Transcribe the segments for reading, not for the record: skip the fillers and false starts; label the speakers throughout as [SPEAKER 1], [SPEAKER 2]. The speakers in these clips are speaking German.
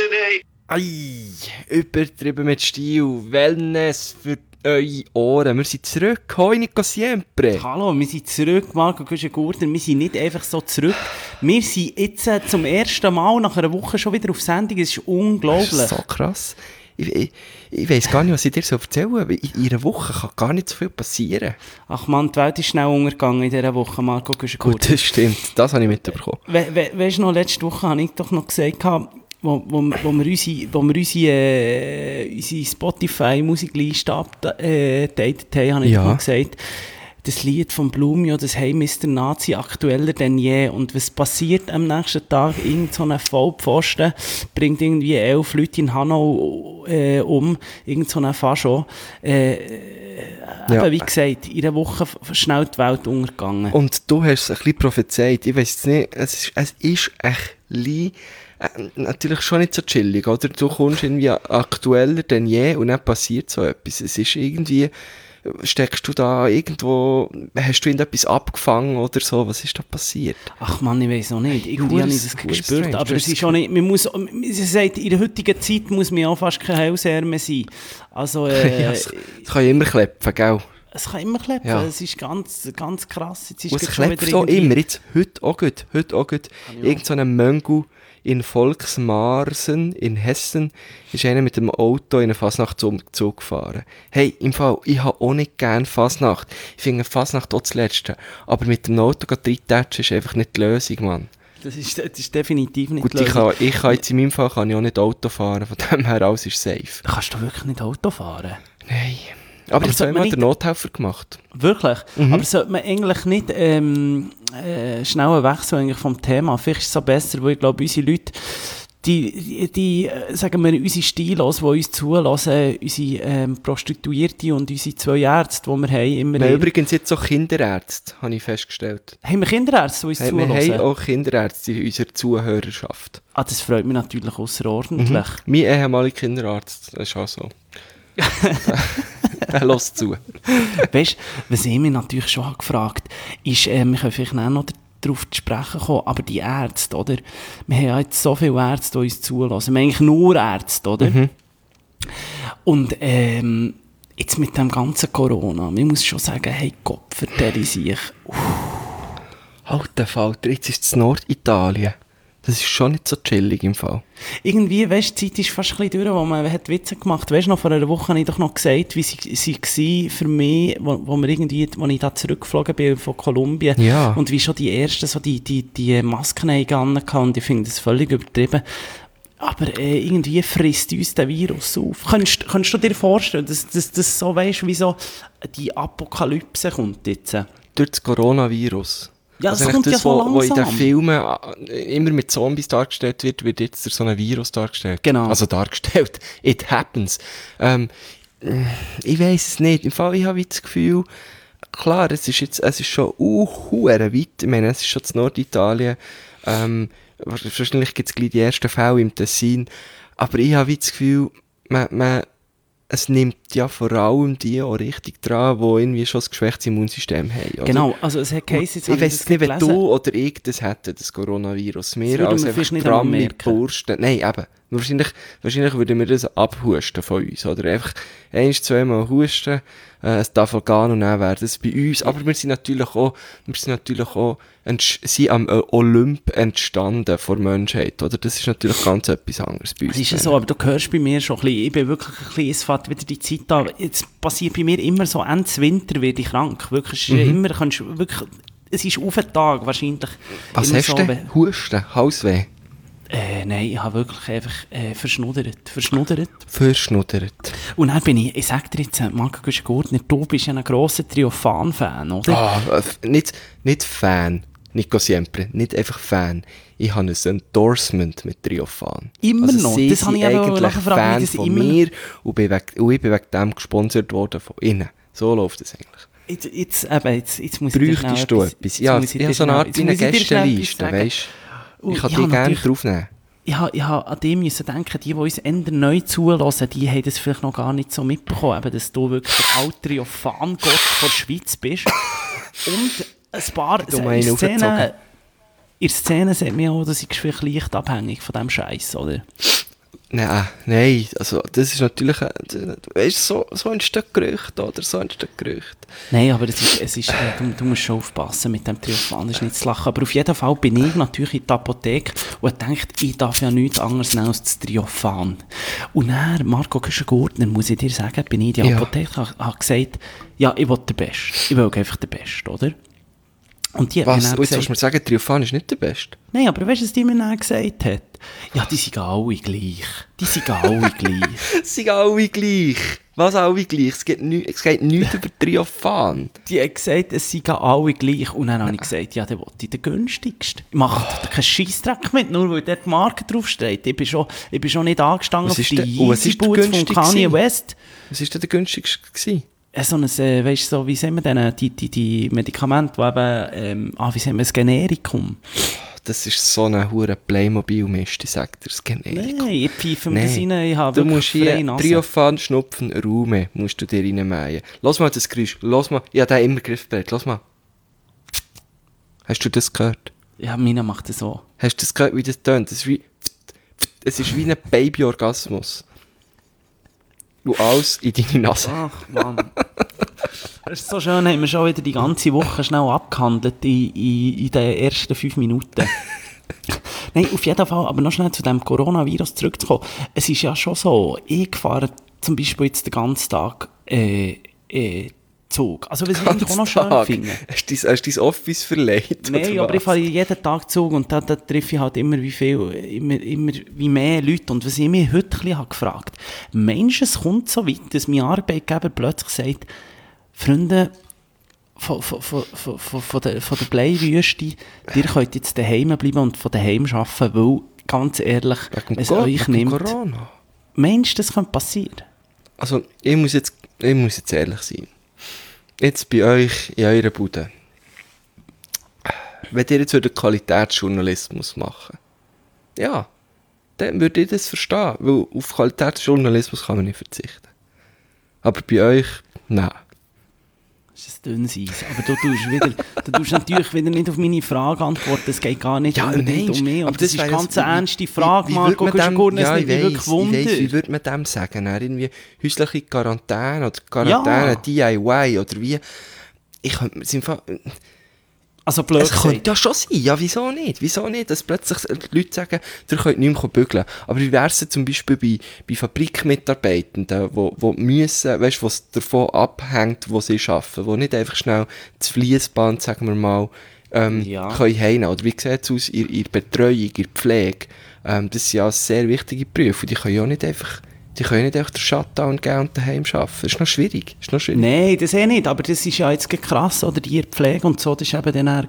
[SPEAKER 1] ey.
[SPEAKER 2] Ei, übertrieben mit Stil, Wellness für eure Ohren. Wir sind zurück, hoi Nico Siempre.
[SPEAKER 3] Hallo, wir sind zurück, Marco Güschen-Gurter. Wir sind nicht einfach so zurück. Wir sind jetzt zum ersten Mal nach einer Woche schon wieder auf Sendung. Es ist unglaublich.
[SPEAKER 2] Das ist so krass. Ich weiss gar nicht, was ich dir so erzähle. In einer Woche kann gar nicht so viel passieren.
[SPEAKER 3] Ach man, die Welt ist schnell untergegangen in dieser Woche, Marco Güschen-Gurter.
[SPEAKER 2] Gut, das stimmt. Das habe ich mitbekommen.
[SPEAKER 3] Weißt du noch, letzte Woche habe ich doch noch gesagt, wo wir unsere Spotify-Musikliste updatet haben, habe ich doch noch gesagt, das Lied von Blumio, das «Hey Mr. Nazi» aktueller denn je. Und was passiert am nächsten Tag? Irgend so ein Vollpfosten bringt irgendwie 11 Leute in Hanau irgend so ein Fascho. Wie gesagt, in einer Woche schnell die Welt untergegangen.
[SPEAKER 2] Und du hast es ein bisschen prophezeit. Ich weiss nicht, es ist echt natürlich schon nicht so chillig, oder? Du kommst irgendwie aktueller denn je und dann passiert so etwas. Es ist irgendwie, steckst du da irgendwo, hast du irgendetwas abgefangen oder so? Was ist da passiert?
[SPEAKER 3] Ach Mann, ich weiss auch nicht. Irgendwie habe ich das gespürt, aber es ist schon nicht, sie sagt, in der heutigen Zeit muss man auch fast kein Hellseher mehr sein. Also,
[SPEAKER 2] es kann ja immer klepfen, gell?
[SPEAKER 3] Es kann immer klappen,
[SPEAKER 2] ja.
[SPEAKER 3] Es ist ganz, ganz krass. Jetzt ist
[SPEAKER 2] es klepft so immer, jetzt, heute auch gut. Irgend so ein Möngu in Volksmarsen in Hessen ist einer mit dem Auto in eine Fasnachtszug gefahren. Hey, im Fall, ich habe auch nicht gern Fasnacht. Ich finde Fasnacht auch das Letzte. Aber mit dem Auto reintatschen ist einfach nicht die Lösung, Mann.
[SPEAKER 3] Das ist definitiv nicht
[SPEAKER 2] gut, die Lösung. Ich kann jetzt in meinem Fall kann ich auch nicht Auto fahren, von dem her alles ist safe.
[SPEAKER 3] Kannst du wirklich nicht Auto fahren?
[SPEAKER 2] Nein. Aber das hat mal den Nothelfer gemacht.
[SPEAKER 3] Wirklich? Mhm. Aber sollte man eigentlich nicht schnell wechseln eigentlich vom Thema? Vielleicht ist es so besser, weil ich glaube, unsere Leute, die sagen wir, unsere Stilos, die uns zulassen, unsere Prostituierte und unsere 2 Ärzte, die wir haben, immer...
[SPEAKER 2] Wir haben übrigens jetzt auch Kinderärzte, habe ich festgestellt.
[SPEAKER 3] Haben wir Kinderärzte, die uns zulassen?
[SPEAKER 2] Wir haben auch Kinderärzte in unserer Zuhörerschaft.
[SPEAKER 3] Ah, das freut mich natürlich außerordentlich.
[SPEAKER 2] Mein ehemaliger Kinderarzt, das ist auch so. Los zu.
[SPEAKER 3] Weißt du, was ich mich natürlich schon gefragt habe, ist, wir können vielleicht noch darauf zu sprechen kommen, aber die Ärzte, oder? Wir haben ja jetzt so viele Ärzte, die uns zulassen. Wir haben eigentlich nur Ärzte, oder? Mhm. Und jetzt mit dem ganzen Corona, man muss schon sagen, hey Gott, vertelle sich.
[SPEAKER 2] Alter Falter, jetzt ist es Norditalien. Das ist schon nicht so chillig im Fall.
[SPEAKER 3] Irgendwie, weißt du, die Zeit ist fast ein bisschen durch, wo man hat Witze gemacht. Weißt du, noch vor einer Woche habe ich doch noch gesagt, wie sie war für mich, wo ich da zurückgeflogen bin von Kolumbien.
[SPEAKER 2] Ja.
[SPEAKER 3] Und wie schon die ersten so die Masken hatten und ich finde das völlig übertrieben. Aber irgendwie frisst uns der Virus auf. Könntest du dir vorstellen, dass das so, weißt du, wie so die Apokalypse kommt jetzt?
[SPEAKER 2] Durch das Coronavirus.
[SPEAKER 3] Ja,
[SPEAKER 2] also
[SPEAKER 3] das kommt ja so langsam.
[SPEAKER 2] Wo in den Filmen immer mit Zombies dargestellt wird jetzt durch so ein Virus dargestellt.
[SPEAKER 3] Genau.
[SPEAKER 2] Also dargestellt. It happens. Ich weiss es nicht. Im Fall, ich habe das Gefühl, klar, es ist schon weit. Ich meine, es ist schon in Norditalien. Wahrscheinlich gibt es gleich die ersten Fälle im Tessin. Aber ich habe das Gefühl, es nimmt ja vor allem die auch richtig dran, die irgendwie schon ein geschwächtes Immunsystem haben. Oder?
[SPEAKER 3] Genau, also es hat geheißen,
[SPEAKER 2] ich weiss nicht, wenn du oder ich das hätten, das Coronavirus. Wir als einfach Tram Bursten. Nein, eben. Wahrscheinlich würden wir das abhusten von uns. Oder einfach 1-2 Mal husten, es darf gehen und dann wäre das bei uns. Aber wir sind natürlich auch sind am Olymp entstanden vor Menschheit, oder? Das ist natürlich ganz etwas anderes bei uns.
[SPEAKER 3] Das ist ja so, aber du hörst bei mir schon ein bisschen, ich bin wirklich ein bisschen, es fährt wieder die Zeit an, jetzt passiert bei mir immer so, Ende Winter werde ich krank, wirklich, immer, wirklich, es ist auf den Tag wahrscheinlich.
[SPEAKER 2] Was hast du denn? Husten? Halsweh?
[SPEAKER 3] Nein, ich habe wirklich einfach verschnuddert. Und dann bin ich sag dir jetzt, Marco Güschen-Gurter, du bist ja ein grosser Triophan-Fan, oder?
[SPEAKER 2] Nicht Fan, Nico Siempre, nicht einfach Fan. Ich habe ein Endorsement mit Triophan.
[SPEAKER 3] Immer also noch? Das habe ich
[SPEAKER 2] eigentlich Fan von mir und ich bin wegen dem gesponsert worden von ihnen. So läuft es eigentlich.
[SPEAKER 3] Jetzt muss
[SPEAKER 2] bräuchtest du etwas? Ja, ich habe so eine Art Gästeliste, weißt du? Ich kann dich gerne draufnehmen.
[SPEAKER 3] Ich habe an dem müssen denken, die uns eher neu zulassen, die haben das vielleicht noch gar nicht so mitbekommen, eben, dass du wirklich der alte Triophan-Gott der Schweiz bist. Und ein paar in Szene sieht man auch, dass ich vielleicht leicht abhängig von diesem Scheiß, oder?
[SPEAKER 2] Nein, also das ist natürlich, weißt, so entstehen Gerüchte, oder? So entstehen Gerüchte.
[SPEAKER 3] Nein, aber du musst schon aufpassen mit dem Triophan, das ist nicht zu lachen. Aber auf jeden Fall bin ich natürlich in der Apotheke und dachte, ich darf ja nichts anderes nehmen als das Triophan. Und dann, Marco Güschen-Gurtner, muss ich dir sagen, bin ich in die Apotheke, habe gesagt, ja, ich will den Besten. Ich will einfach den Besten, oder? Und die
[SPEAKER 2] was? Jetzt willst du mir sagen, Triophan ist nicht der Beste?
[SPEAKER 3] Nein, aber weißt du, was die mir dann gesagt hat? Ja, die sind alle gleich.
[SPEAKER 2] sind alle gleich? Was alle gleich? Es geht nichts über Triophan.
[SPEAKER 3] Die hat gesagt, es sind alle gleich. Und dann habe ich gesagt, ja, dann will ich den günstigsten. Ich mache keinen Scheissdreck mit, nur weil dort die Marke draufsteht. Ich bin schon nicht angestanden auf die Yeezy Boots von Kanye West.
[SPEAKER 2] Was war denn der günstigste gewesen?
[SPEAKER 3] So ein, weißt du, so, wie sagen wir denn, die Medikamente, die eben, wie sagen wir, das Generikum.
[SPEAKER 2] Das ist so eine hure Playmobil-Mist, ich sag dir, das Generikum.
[SPEAKER 3] Nein, ich pfeife mir das rein, ich habe
[SPEAKER 2] du musst hier Triophan, Schnupfen, Raume, musst du dir reinmähen. Lass mal das Geräusch, lass mal, ich habe den immer griffbereit, lass mal. Hast du das gehört?
[SPEAKER 3] Ja, meine macht das so.
[SPEAKER 2] Hast du das gehört, wie das tönt? Es ist wie ein Baby-Orgasmus. Du alles in deine Nase.
[SPEAKER 3] Ach, Mann. Das ist so schön, haben wir schon wieder die ganze Woche schnell abgehandelt in den ersten 5 Minuten. Nein, auf jeden Fall, aber noch schnell zu dem Coronavirus zurückzukommen. Es ist ja schon so, ich fahre zum Beispiel jetzt den ganzen Tag Zug. Also, was ich auch noch schön finde.
[SPEAKER 2] Hast du dein Office verleiht?
[SPEAKER 3] Nein, aber ich fahre jeden Tag Zug und da treffe ich halt immer wie mehr Leute. Und was ich mich heute ein bisschen gefragt habe, meinst du, es kommt so weit, dass mein Arbeitgeber plötzlich sagt, Freunde von der Bleiwüste, ihr könnt jetzt daheim bleiben und von daheim arbeiten, weil, ganz ehrlich, es euch nimmt.
[SPEAKER 2] Corona.
[SPEAKER 3] Meinst du, das könnte passieren?
[SPEAKER 2] Also, ich muss jetzt ehrlich sein. Jetzt bei euch in eurer Bude. Wenn ihr jetzt wieder Qualitätsjournalismus machen, ja, dann würde ich das verstehen, weil auf Qualitätsjournalismus kann man nicht verzichten. Aber bei euch, nein.
[SPEAKER 3] Das ist ein dünnes Eis. Aber du tust natürlich wieder nicht auf meine Frage antworten. Es geht gar nicht unbedingt um mich. Aber das ist eine ganz ernste Frage, Marco.
[SPEAKER 2] Wie würde man dem sagen? Irgendwie häusliche Quarantäne oder Quarantäne DIY oder wie? Ich könnte mir einfach...
[SPEAKER 3] Also blöd
[SPEAKER 2] es könnte ja schon sein. Ja, wieso nicht? Dass plötzlich die Leute sagen, ihr könnt nicht mehr bügeln. Aber wie wäre es zum Beispiel bei Fabrikmitarbeitenden, die müssen, weißt du, was davon abhängt, wo sie arbeiten, die nicht einfach schnell das Fließband, sagen wir mal, können heimnehmen. Oder wie sieht es aus in der Betreuung, in der Pflege? Das sind ja sehr wichtige Berufe. Die können ja nicht einfach den Shutdown geben und daheim arbeiten. Das ist noch schwierig.
[SPEAKER 3] Nein, das nicht. Aber das ist ja jetzt krass, oder? Die Pflege und so, das ist eben dann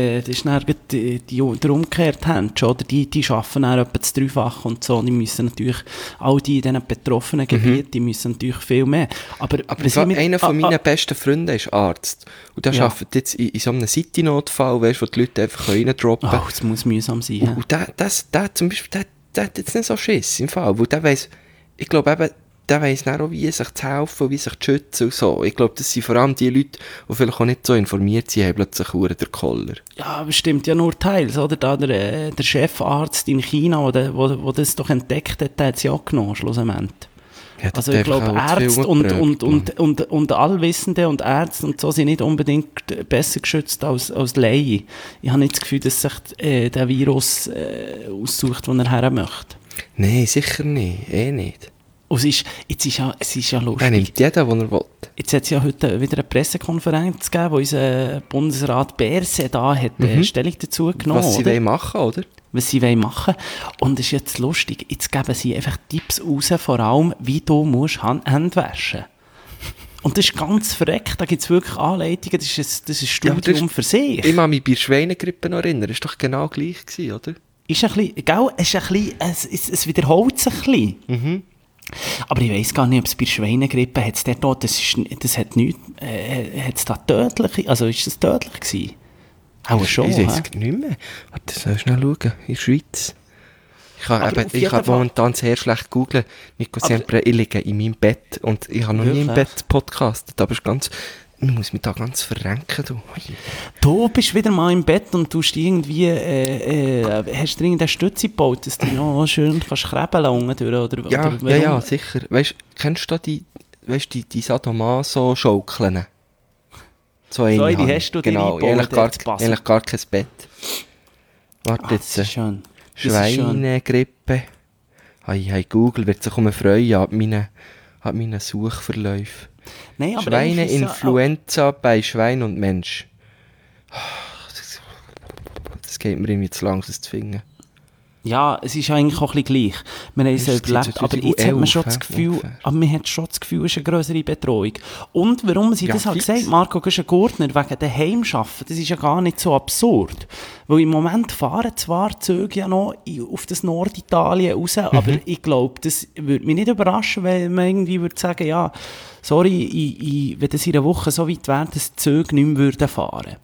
[SPEAKER 3] der umgekehrte Hand, oder? Die arbeiten dann etwa das Dreifache und so. Die müssen natürlich, all die in diesen betroffenen Gebieten, die müssen natürlich viel mehr. Aber
[SPEAKER 2] einer von meinen besten Freunden ist Arzt. Und der arbeitet jetzt in so einem City-Notfall, weißt, wo die Leute einfach reindroppen können.
[SPEAKER 3] Oh, das muss mühsam sein.
[SPEAKER 2] Und der zum Beispiel, der hat jetzt nicht so Schiss im Fall, weil der weiss, ich glaube eben, der weiss dann auch, wie sich zu helfen, wie sich zu schützen und so. Ich glaube, das sind vor allem die Leute, die vielleicht auch nicht so informiert sind, haben plötzlich der Koller.
[SPEAKER 3] Ja, aber stimmt ja nur teils, oder? Da der Chefarzt in China, der das doch entdeckt hat, der hat es ja auch genommen, schlussendlich. Ja, also ich glaube, Ärzte und Allwissende und Ärzte und so sind nicht unbedingt besser geschützt als Laien. Ich habe nicht das Gefühl, dass sich der Virus aussucht, wo er her möchte.
[SPEAKER 2] Nein, sicher nicht. Nicht.
[SPEAKER 3] Und es ist ja lustig.
[SPEAKER 2] Er nimmt jeden, den er will.
[SPEAKER 3] Jetzt hat es ja heute wieder eine Pressekonferenz gegeben, wo unser Bundesrat Berse da hat Stellung dazu genommen.
[SPEAKER 2] Was sie wollen machen, oder?
[SPEAKER 3] Was sie wollen machen. Und es ist jetzt lustig, jetzt geben sie einfach Tipps raus, vor allem, wie du musst Hände waschen. Und das ist ganz verreckt, da gibt es wirklich Anleitungen, das ist ein Studium für sich.
[SPEAKER 2] Ich kann mich bei der Schweinegrippe noch erinnern, das war doch genau gleich gewesen, oder?
[SPEAKER 3] Ist ein bisschen, gell? Es wiederholt sich ein bisschen. Mhm. Aber ich weiss gar nicht, ob es bei der Schweinegrippe hat's dort, das hat nichts, hat's da tödlich, also ist das tödlich gewesen? Auch schon,
[SPEAKER 2] ich weiß es nicht mehr. Warte, soll ich schnell schauen, in der Schweiz. Ich kann momentan sehr schlecht googlen. Nico Sempre, ich liege in meinem Bett und ich habe noch nie im Bett podcastet, aber es ist ganz... Ich muss mich da ganz verrenken, du.
[SPEAKER 3] Du bist wieder mal im Bett und tust irgendwie, hast du irgendeine Stütze gebaut, dass du noch schön kannst krebeln oder
[SPEAKER 2] Ja, sicher. Weißt du, kennst du die Sadomaso-Schaukeln? So eine
[SPEAKER 3] hast du dir
[SPEAKER 2] genau,
[SPEAKER 3] eingebaut,
[SPEAKER 2] eigentlich gar kein Bett. Warte jetzt.
[SPEAKER 3] Das ist schön.
[SPEAKER 2] Schweinegrippe. Hey, Google wird sich freuen an meinen Suchverläufen.
[SPEAKER 3] Nein, aber
[SPEAKER 2] Schweineinfluenza bei Schwein und Mensch. Das geht mir irgendwie zu lang, das zu finden.
[SPEAKER 3] Ja, es ist eigentlich auch ein bisschen gleich. Wir haben es überlebt, aber jetzt hat man schon das Gefühl, es ist eine grössere Bedrohung. Und warum ich das gesagt Marco Güschen-Gurtner, wegen dem Heimschaffen, das ist ja gar nicht so absurd. Weil im Moment fahren zwar Züge ja noch auf das Norditalien raus, aber ich glaube, das würde mich nicht überraschen, wenn man irgendwie würde sagen, ja, sorry, wenn das in einer Woche so weit wäre, dass die Züge nicht mehr fahren würden.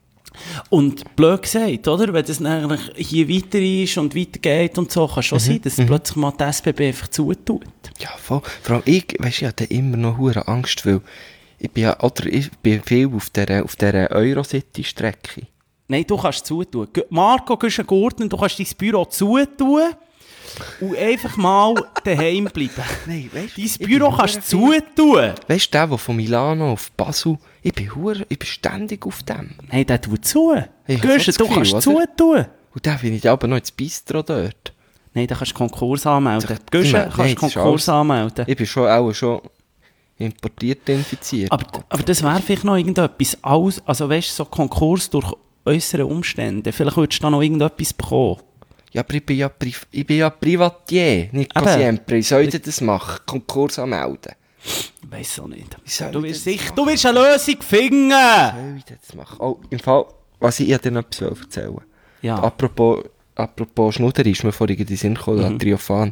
[SPEAKER 3] Und blöd gesagt, oder? Wenn das eigentlich hier weiter ist und weitergeht und so, kann schon sein, dass plötzlich mal die SBB einfach zutut.
[SPEAKER 2] Ja, voll. Vor allem ich hatte immer noch hure Angst, weil ich bin viel auf dieser Eurocity-Strecke.
[SPEAKER 3] Nein, du kannst zutun. Marco Güschen-Gurtner, du kannst dein Büro zutun und einfach mal daheim bleiben. Nein, weißt, dein Büro kannst du zutun.
[SPEAKER 2] Weißt du, der von Milano auf Basel, ich bin ständig auf dem.
[SPEAKER 3] Nein, der tut zu. Güschen, du kannst zutun.
[SPEAKER 2] Und dann finde ich aber noch ins Bistro dort.
[SPEAKER 3] Nein, da kannst du Konkurs anmelden. Güschen, kannst du Konkurs anmelden.
[SPEAKER 2] Ich bin schon importiert, infiziert.
[SPEAKER 3] Aber das wäre vielleicht noch irgendetwas. Also weißt du, so Konkurs durch äußere Umstände. Vielleicht würdest du da noch irgendetwas bekommen.
[SPEAKER 2] Ja, aber ich bin ja Privatier, nicht siempre. Wie soll ich das machen? Konkurs anmelden?
[SPEAKER 3] Ich weiss auch nicht. Du wirst eine Lösung finden!
[SPEAKER 2] Was soll ich das machen? Oh, im Fall, was ich dir noch etwas erzählen will.
[SPEAKER 3] Ja.
[SPEAKER 2] Apropos Schnudder ist mir vorhin in den Sinn gekommen, Triophan.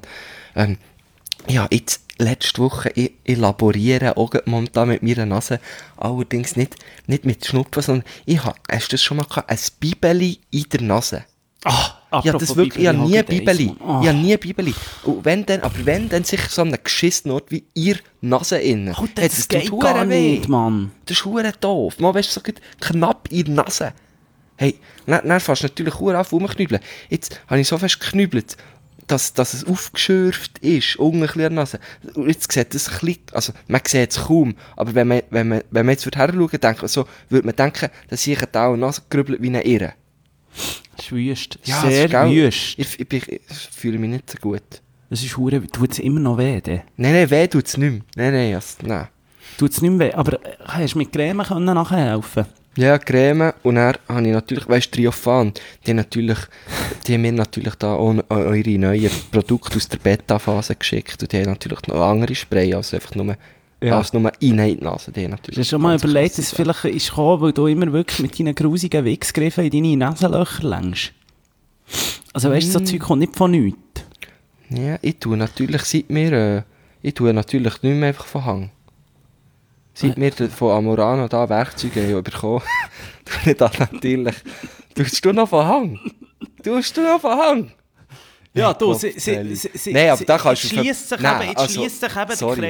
[SPEAKER 2] Ja, jetzt, letzte Woche, ich laboriere auch momentan mit meiner Nase, allerdings nicht mit Schnupfen, sondern hast du das schon mal gehabt? Ein Bibeli in der Nase. Ja, das wirklich, ich habe nie Bibeli. Ich habe nie Bibeli. Und wenn dann sicher so einen geschissenen Ort wie ihr Nase innen.
[SPEAKER 3] Oh, das geht gar nicht, Mann.
[SPEAKER 2] Das ist hure doof. Mal weißt du, so knapp in der Nase. Hey, dann fährst du natürlich hure an rumknübeln. Jetzt habe ich so fest geknübelt, dass es aufgeschürft ist, unten ein bisschen an der Nase. Und jetzt sieht das ein bisschen, also man sieht es kaum, aber wenn man jetzt her schauen würde man denken, dass ich da eine Nase grübelt wie eine Irre.
[SPEAKER 3] Das ist wüst.
[SPEAKER 2] Ja,
[SPEAKER 3] sehr wüst.
[SPEAKER 2] Ich fühle mich nicht so gut.
[SPEAKER 3] Das ist hure. Tut es immer noch weh?
[SPEAKER 2] Nein, weh tut es nicht mehr. Nein.
[SPEAKER 3] Tut es nicht mehr weh? Aber hast du mit Creme nachher helfen?
[SPEAKER 2] Ja, Creme. Und dann habe ich natürlich, weißt du, Triophan, die haben mir natürlich da auch eure neuen Produkte aus der Beta-Phase geschickt. Und die haben natürlich noch andere Spray als einfach nur... Ja. Als nur in die Nase, die natürlich.
[SPEAKER 3] Hast du schon mal überlegt, dass es vielleicht ist gekommen, weil du immer wirklich mit deinen grusigen Wichsgriffen in deine Nasenlöcher längst? Also weißt du, so Zeug kommt nicht von nichts.
[SPEAKER 2] Ja, ich tue natürlich nicht mehr einfach von Hang. Seit wir von Amorano da Werkzeuge bekommen, tue ich das natürlich. Tust du noch von Hang?
[SPEAKER 3] Ja, du,
[SPEAKER 2] nein, aber da kannst
[SPEAKER 3] du... Jetzt schliesst sich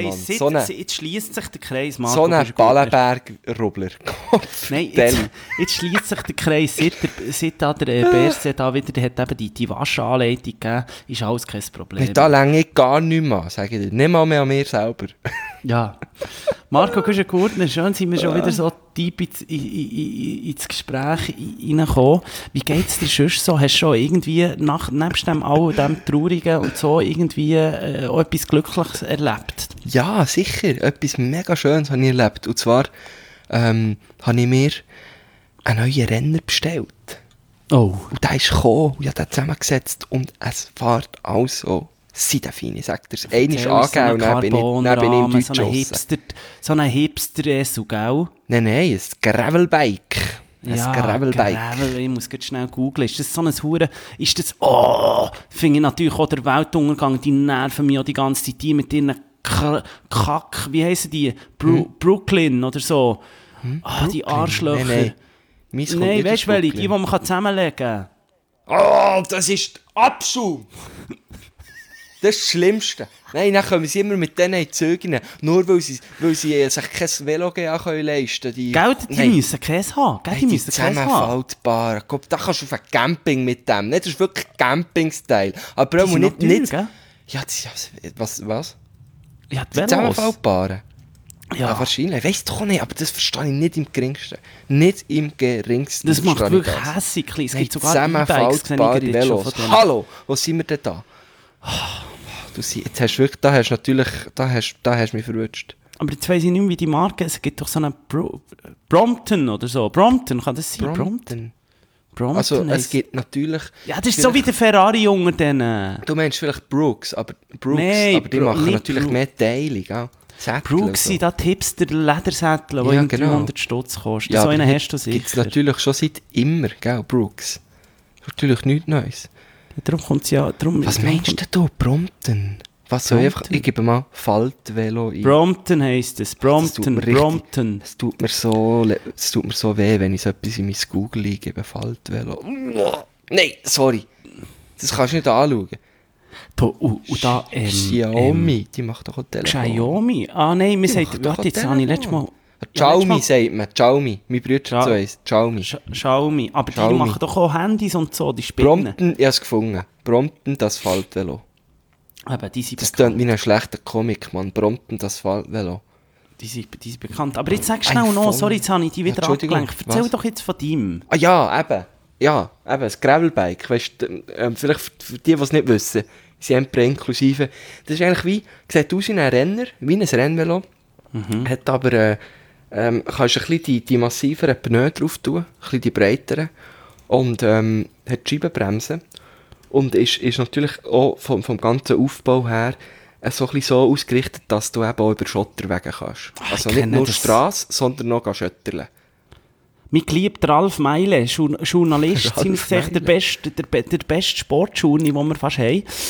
[SPEAKER 3] der Kreis. Marco,
[SPEAKER 2] so ein Ballenberg-Rubbler.
[SPEAKER 3] Nein, jetzt schliesst sich der Kreis. Seit der BRC da wieder hat eben die Waschanleitung gegeben, ist alles kein Problem.
[SPEAKER 2] Nee, da länge ich gar nicht mehr, sage ich dir. Nicht mal mehr an mir selber.
[SPEAKER 3] Ja. Marco Güschen-Gurtner, schön sind wir schon wieder so deep ins Gespräch reingekommen. Wie geht es dir sonst so? Hast du schon irgendwie, nebst dem Traurigen und so, irgendwie auch etwas Glückliches erlebt?
[SPEAKER 2] Ja, sicher. Etwas mega Schönes habe ich erlebt. Und zwar habe ich mir einen neuen Renner bestellt.
[SPEAKER 3] Oh.
[SPEAKER 2] Und der ist gekommen, und ich habe den zusammengesetzt und es fährt alles so. Seidenfein, sagt er. Einer ist angegeben und dann bin ich im Deutsch
[SPEAKER 3] so ein Hipster-Esu, gell?
[SPEAKER 2] Nein, ein Gravelbike.
[SPEAKER 3] Ich muss jetzt schnell googeln. Ist das so ein Hure? Ist das... finde ich natürlich auch der Weltuntergang. Die nerven mich auch die ganze Zeit. Die mit ihren Kack... Wie heissen die? Brooklyn oder so. Die Arschlöcher. Nein, weißt du welche? Die man zusammenlegen kann.
[SPEAKER 2] Oh, das ist Abschaum! Das ist das Schlimmste. Nein, dann kommen sie immer mit denen in die Züge, nur weil sie sich kein Velo leisten können.
[SPEAKER 3] Geld, die müssen Käse haben. Gell, die müssen Käse haben.
[SPEAKER 2] Zusammenfaltbaren. Da kannst du auf ein Camping mit dem. Das ist wirklich Camping-Style. Aber
[SPEAKER 3] die sind nicht...
[SPEAKER 2] Ja, was?
[SPEAKER 3] Ja, die
[SPEAKER 2] Zusammenfaltbaren?
[SPEAKER 3] Ja,
[SPEAKER 2] wahrscheinlich. Weiss doch nicht, aber das verstehe ich nicht im geringsten. Nicht im geringsten.
[SPEAKER 3] Das macht wirklich hässig. Es gibt sogar
[SPEAKER 2] zusammenfaltbare Velos. Hallo, wo sind wir denn da? Jetzt hast du wirklich, da hast du mich verwutscht.
[SPEAKER 3] Aber jetzt weiss ich nicht mehr, wie die Marke, es gibt doch so einen Brompton oder so. Brompton, kann das sein?
[SPEAKER 2] Brompton?
[SPEAKER 3] Also
[SPEAKER 2] es gibt natürlich...
[SPEAKER 3] Ja, das ist so wie der Ferrari unter denen.
[SPEAKER 2] Du meinst vielleicht Brooks, aber die machen natürlich mehr Teile, gell?
[SPEAKER 3] Brooks sind da Hipster-Ledersättel, die 300 Stutz kosten.
[SPEAKER 2] Ja,
[SPEAKER 3] so einen hast du sicher.
[SPEAKER 2] Gibt es natürlich schon seit immer, gell, Brooks. Natürlich nichts Neues.
[SPEAKER 3] Darum kommt es ja...
[SPEAKER 2] Was meinst du, Brompton? Ich gebe mal Faltvelo ein.
[SPEAKER 3] Brompton heisst es. Brompton.
[SPEAKER 2] Es tut mir so weh, wenn ich so etwas in mein Google eingebe. Faltvelo. Nein, sorry. Das kannst du nicht anschauen.
[SPEAKER 3] Und da...
[SPEAKER 2] Xiaomi, die macht doch ein Telefon.
[SPEAKER 3] Xiaomi? Ah nein, wir sagen... Warte, jetzt habe ich letztes Mal...
[SPEAKER 2] Xiaomi sagt man. Xiaomi. Mein Bruder so heisst. Xiaomi.
[SPEAKER 3] Xiaomi. Aber die machen doch auch Handys und so, die Spinnen.
[SPEAKER 2] Brompton, ich habe es gefunden. Brompton, das Faltvelo.
[SPEAKER 3] Aber die sind
[SPEAKER 2] das klingt wie ein schlechter Comic, Mann. Brompton, das Faltvelo.
[SPEAKER 3] Die sind bekannt. Aber jetzt sag schnell noch, sorry, jetzt habe ich die wieder abgelenkt. Erzähl doch jetzt von deinem.
[SPEAKER 2] Ah ja, eben. Ja, eben, das Gravelbike. Weißt, vielleicht für die es nicht wissen, Siempre inklusive. Das ist eigentlich sieht aus wie ein Renner, wie ein Rennvelo. Hat aber... kannst ein bisschen die massiveren Pneu drauf tun, ein bisschen die breiteren. Und hat Scheibenbremsen. Und ist natürlich auch vom ganzen Aufbau her so ein bisschen so ausgerichtet, dass du eben auch über Schotterwege kannst. Also nicht nur Strasse, sondern noch schötterle.
[SPEAKER 3] Mein geliebter Ralf Meile, Journalist, ziemlich der beste Sportjourney, den wir fast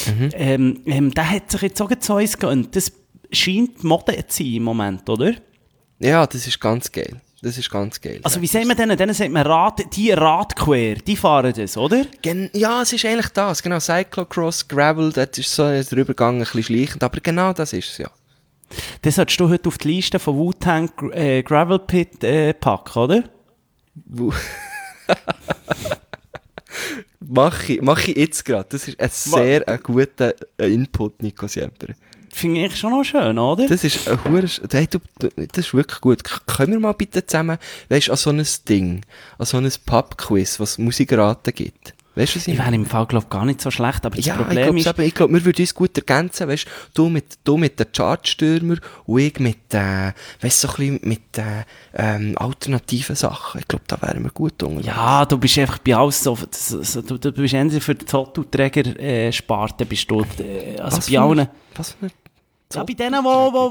[SPEAKER 3] haben. Der hat sich jetzt auch so eins gegönnt. Das scheint Mode zu sein im Moment, oder?
[SPEAKER 2] Ja, das ist ganz geil.
[SPEAKER 3] Also wie sagt man denen? Denen sagt man Radquer, die fahren das, oder?
[SPEAKER 2] Ja, es ist eigentlich das. Genau, Cyclocross, Gravel, das ist so der Übergang ein bisschen schleichend, aber genau das ist es, ja.
[SPEAKER 3] Das solltest du heute auf die Liste von Wu-Tang Gravel Pit packen, oder?
[SPEAKER 2] Mach ich jetzt gerade. Das ist ein sehr guter Input, Nico Siempre.
[SPEAKER 3] Finde ich schon noch schön, oder?
[SPEAKER 2] Das ist das ist wirklich gut. Können wir mal bitte zusammen, weißt du, an so ein Ding, an so ein Pub-Quiz, was Musikraten gibt? Weißt du, was
[SPEAKER 3] ich wäre im Fall, glaube ich, gar nicht so schlecht, aber das Problem ist...
[SPEAKER 2] Ich glaube, wir würden uns gut ergänzen, weißt du, du mit den Chartstürmer und ich mit, weißt du, so ein bisschen mit alternativen Sachen. Ich glaube, da wären wir gut unterwegs.
[SPEAKER 3] Ja, du bist einfach bei alles so, du bist entweder für die Zottoträger-Sparte, bist du, also bei allen...
[SPEAKER 2] Was für eine...
[SPEAKER 3] Ja, bei denen,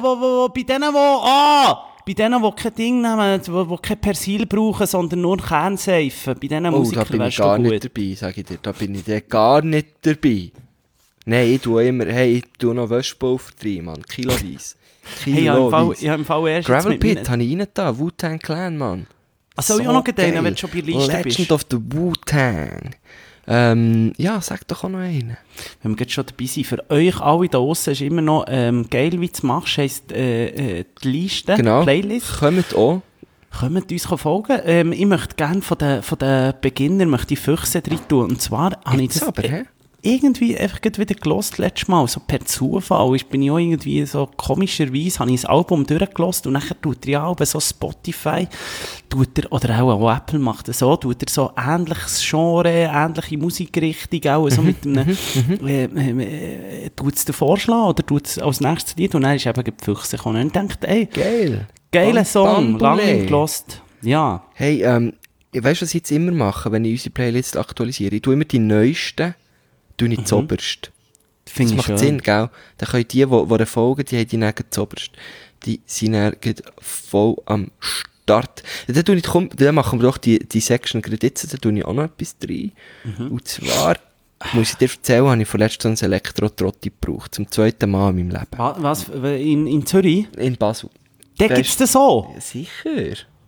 [SPEAKER 3] bei denen, die kein Ding nehmen, die kein Persil brauchen, sondern nur Kernseifen. Bei diesen Musikern wärst du gut.
[SPEAKER 2] Da bin ich gar nicht dabei, sage ich dir. Da bin ich gar nicht dabei. Nein, ich tue noch Wäschpulver rein, Mann. Kiloweise.
[SPEAKER 3] Hey, ich habe im Fall erst...
[SPEAKER 2] Gravel Pit habe ich rein da. Wu-Tang Clan, Mann.
[SPEAKER 3] Achso, ich auch noch einen, wenn du schon bei der Liste bist.
[SPEAKER 2] Legend of the Wu-Tang. Ja, sag doch auch noch einen.
[SPEAKER 3] Wenn wir jetzt schon dabei sind, für euch alle da draussen ist immer noch geil, wie du es machst, heisst die Liste,
[SPEAKER 2] genau.
[SPEAKER 3] Playlist.
[SPEAKER 2] Kommt auch.
[SPEAKER 3] Kommt uns folgen. Ich möchte gerne von den Beginnern die Füchse drin tun. Und zwar habe ich das irgendwie einfach wieder gehört, letztes Mal, so per Zufall. Bin ich auch irgendwie so komischerweise, habe ich das Album durchgehört und nachher tut er ja auch so Spotify, oder auch Apple macht das so, tut er so ähnliches Genre, ähnliche Musikrichtung, auch so mit einem, tut es dir vorschlagen oder tut es als nächstes Lied und dann ist eben die Füchse gekommen und denkt, ey, geiler Song, lange nicht gehört. Ja.
[SPEAKER 2] Hey, weißt du, was ich jetzt immer mache, wenn ich unsere Playlist aktualisiere? Ich tue immer die neuesten, nicht zoberst. Das macht Sinn, gell? Dann können die folgen, die haben die dann zoberst. Die sind dann voll am Start. Dann machen wir doch die Section gerade jetzt, da tue ich auch noch etwas rein. Und zwar, muss ich dir erzählen, habe ich vorletzt so ein Elektro-Trotti gebraucht. Zum zweiten Mal in meinem Leben.
[SPEAKER 3] Was? In Zürich?
[SPEAKER 2] In Basel.
[SPEAKER 3] Da gibt es das so?
[SPEAKER 2] Ja, sicher.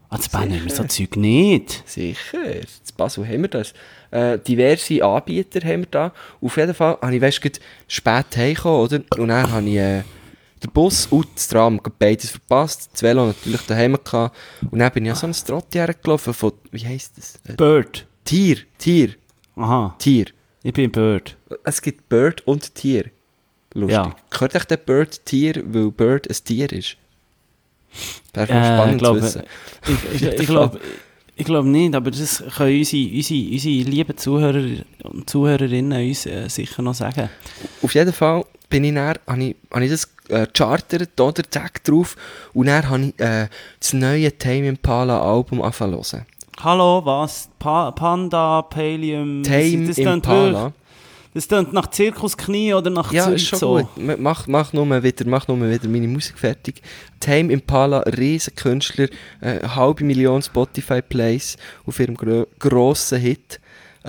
[SPEAKER 3] Ah, zu Bern haben wir so Zeug nicht.
[SPEAKER 2] Sicher, in Basel haben wir das. Diverse Anbieter haben wir da. Auf jeden Fall habe ich, spät heimgekommen, oder? Und dann habe ich den Bus und das Tram, beides verpasst. Das Velo natürlich daheim gehabt. Und dann bin ich an so einem Trotti hergelaufen von, wie heisst das?
[SPEAKER 3] Bird.
[SPEAKER 2] Tier.
[SPEAKER 3] Aha.
[SPEAKER 2] Tier.
[SPEAKER 3] Ich bin Bird.
[SPEAKER 2] Es gibt Bird und Tier. Lustig.
[SPEAKER 3] Ja.
[SPEAKER 2] Gehört euch der Bird Tier, weil Bird ein Tier ist? Wäre spannend zu wissen.
[SPEAKER 3] Ich glaube nicht, aber das können unsere lieben Zuhörer und Zuhörerinnen uns sicher noch sagen.
[SPEAKER 2] Auf jeden Fall bin ich dann, habe ich das gechartert, oder, zack, drauf, und dann habe ich das neue Tame Impala Album angefangen zu hören.
[SPEAKER 3] Hallo, was? Panda, Palium...
[SPEAKER 2] Tame Impala.
[SPEAKER 3] Das klingt nach Zirkusknie oder nach
[SPEAKER 2] Ja,
[SPEAKER 3] Zürich
[SPEAKER 2] ist schon
[SPEAKER 3] so.
[SPEAKER 2] gut. Mach nur wieder meine Musik fertig. Tame Impala, riesen Künstler, 500.000 Spotify-Plays auf ihrem grossen Hit.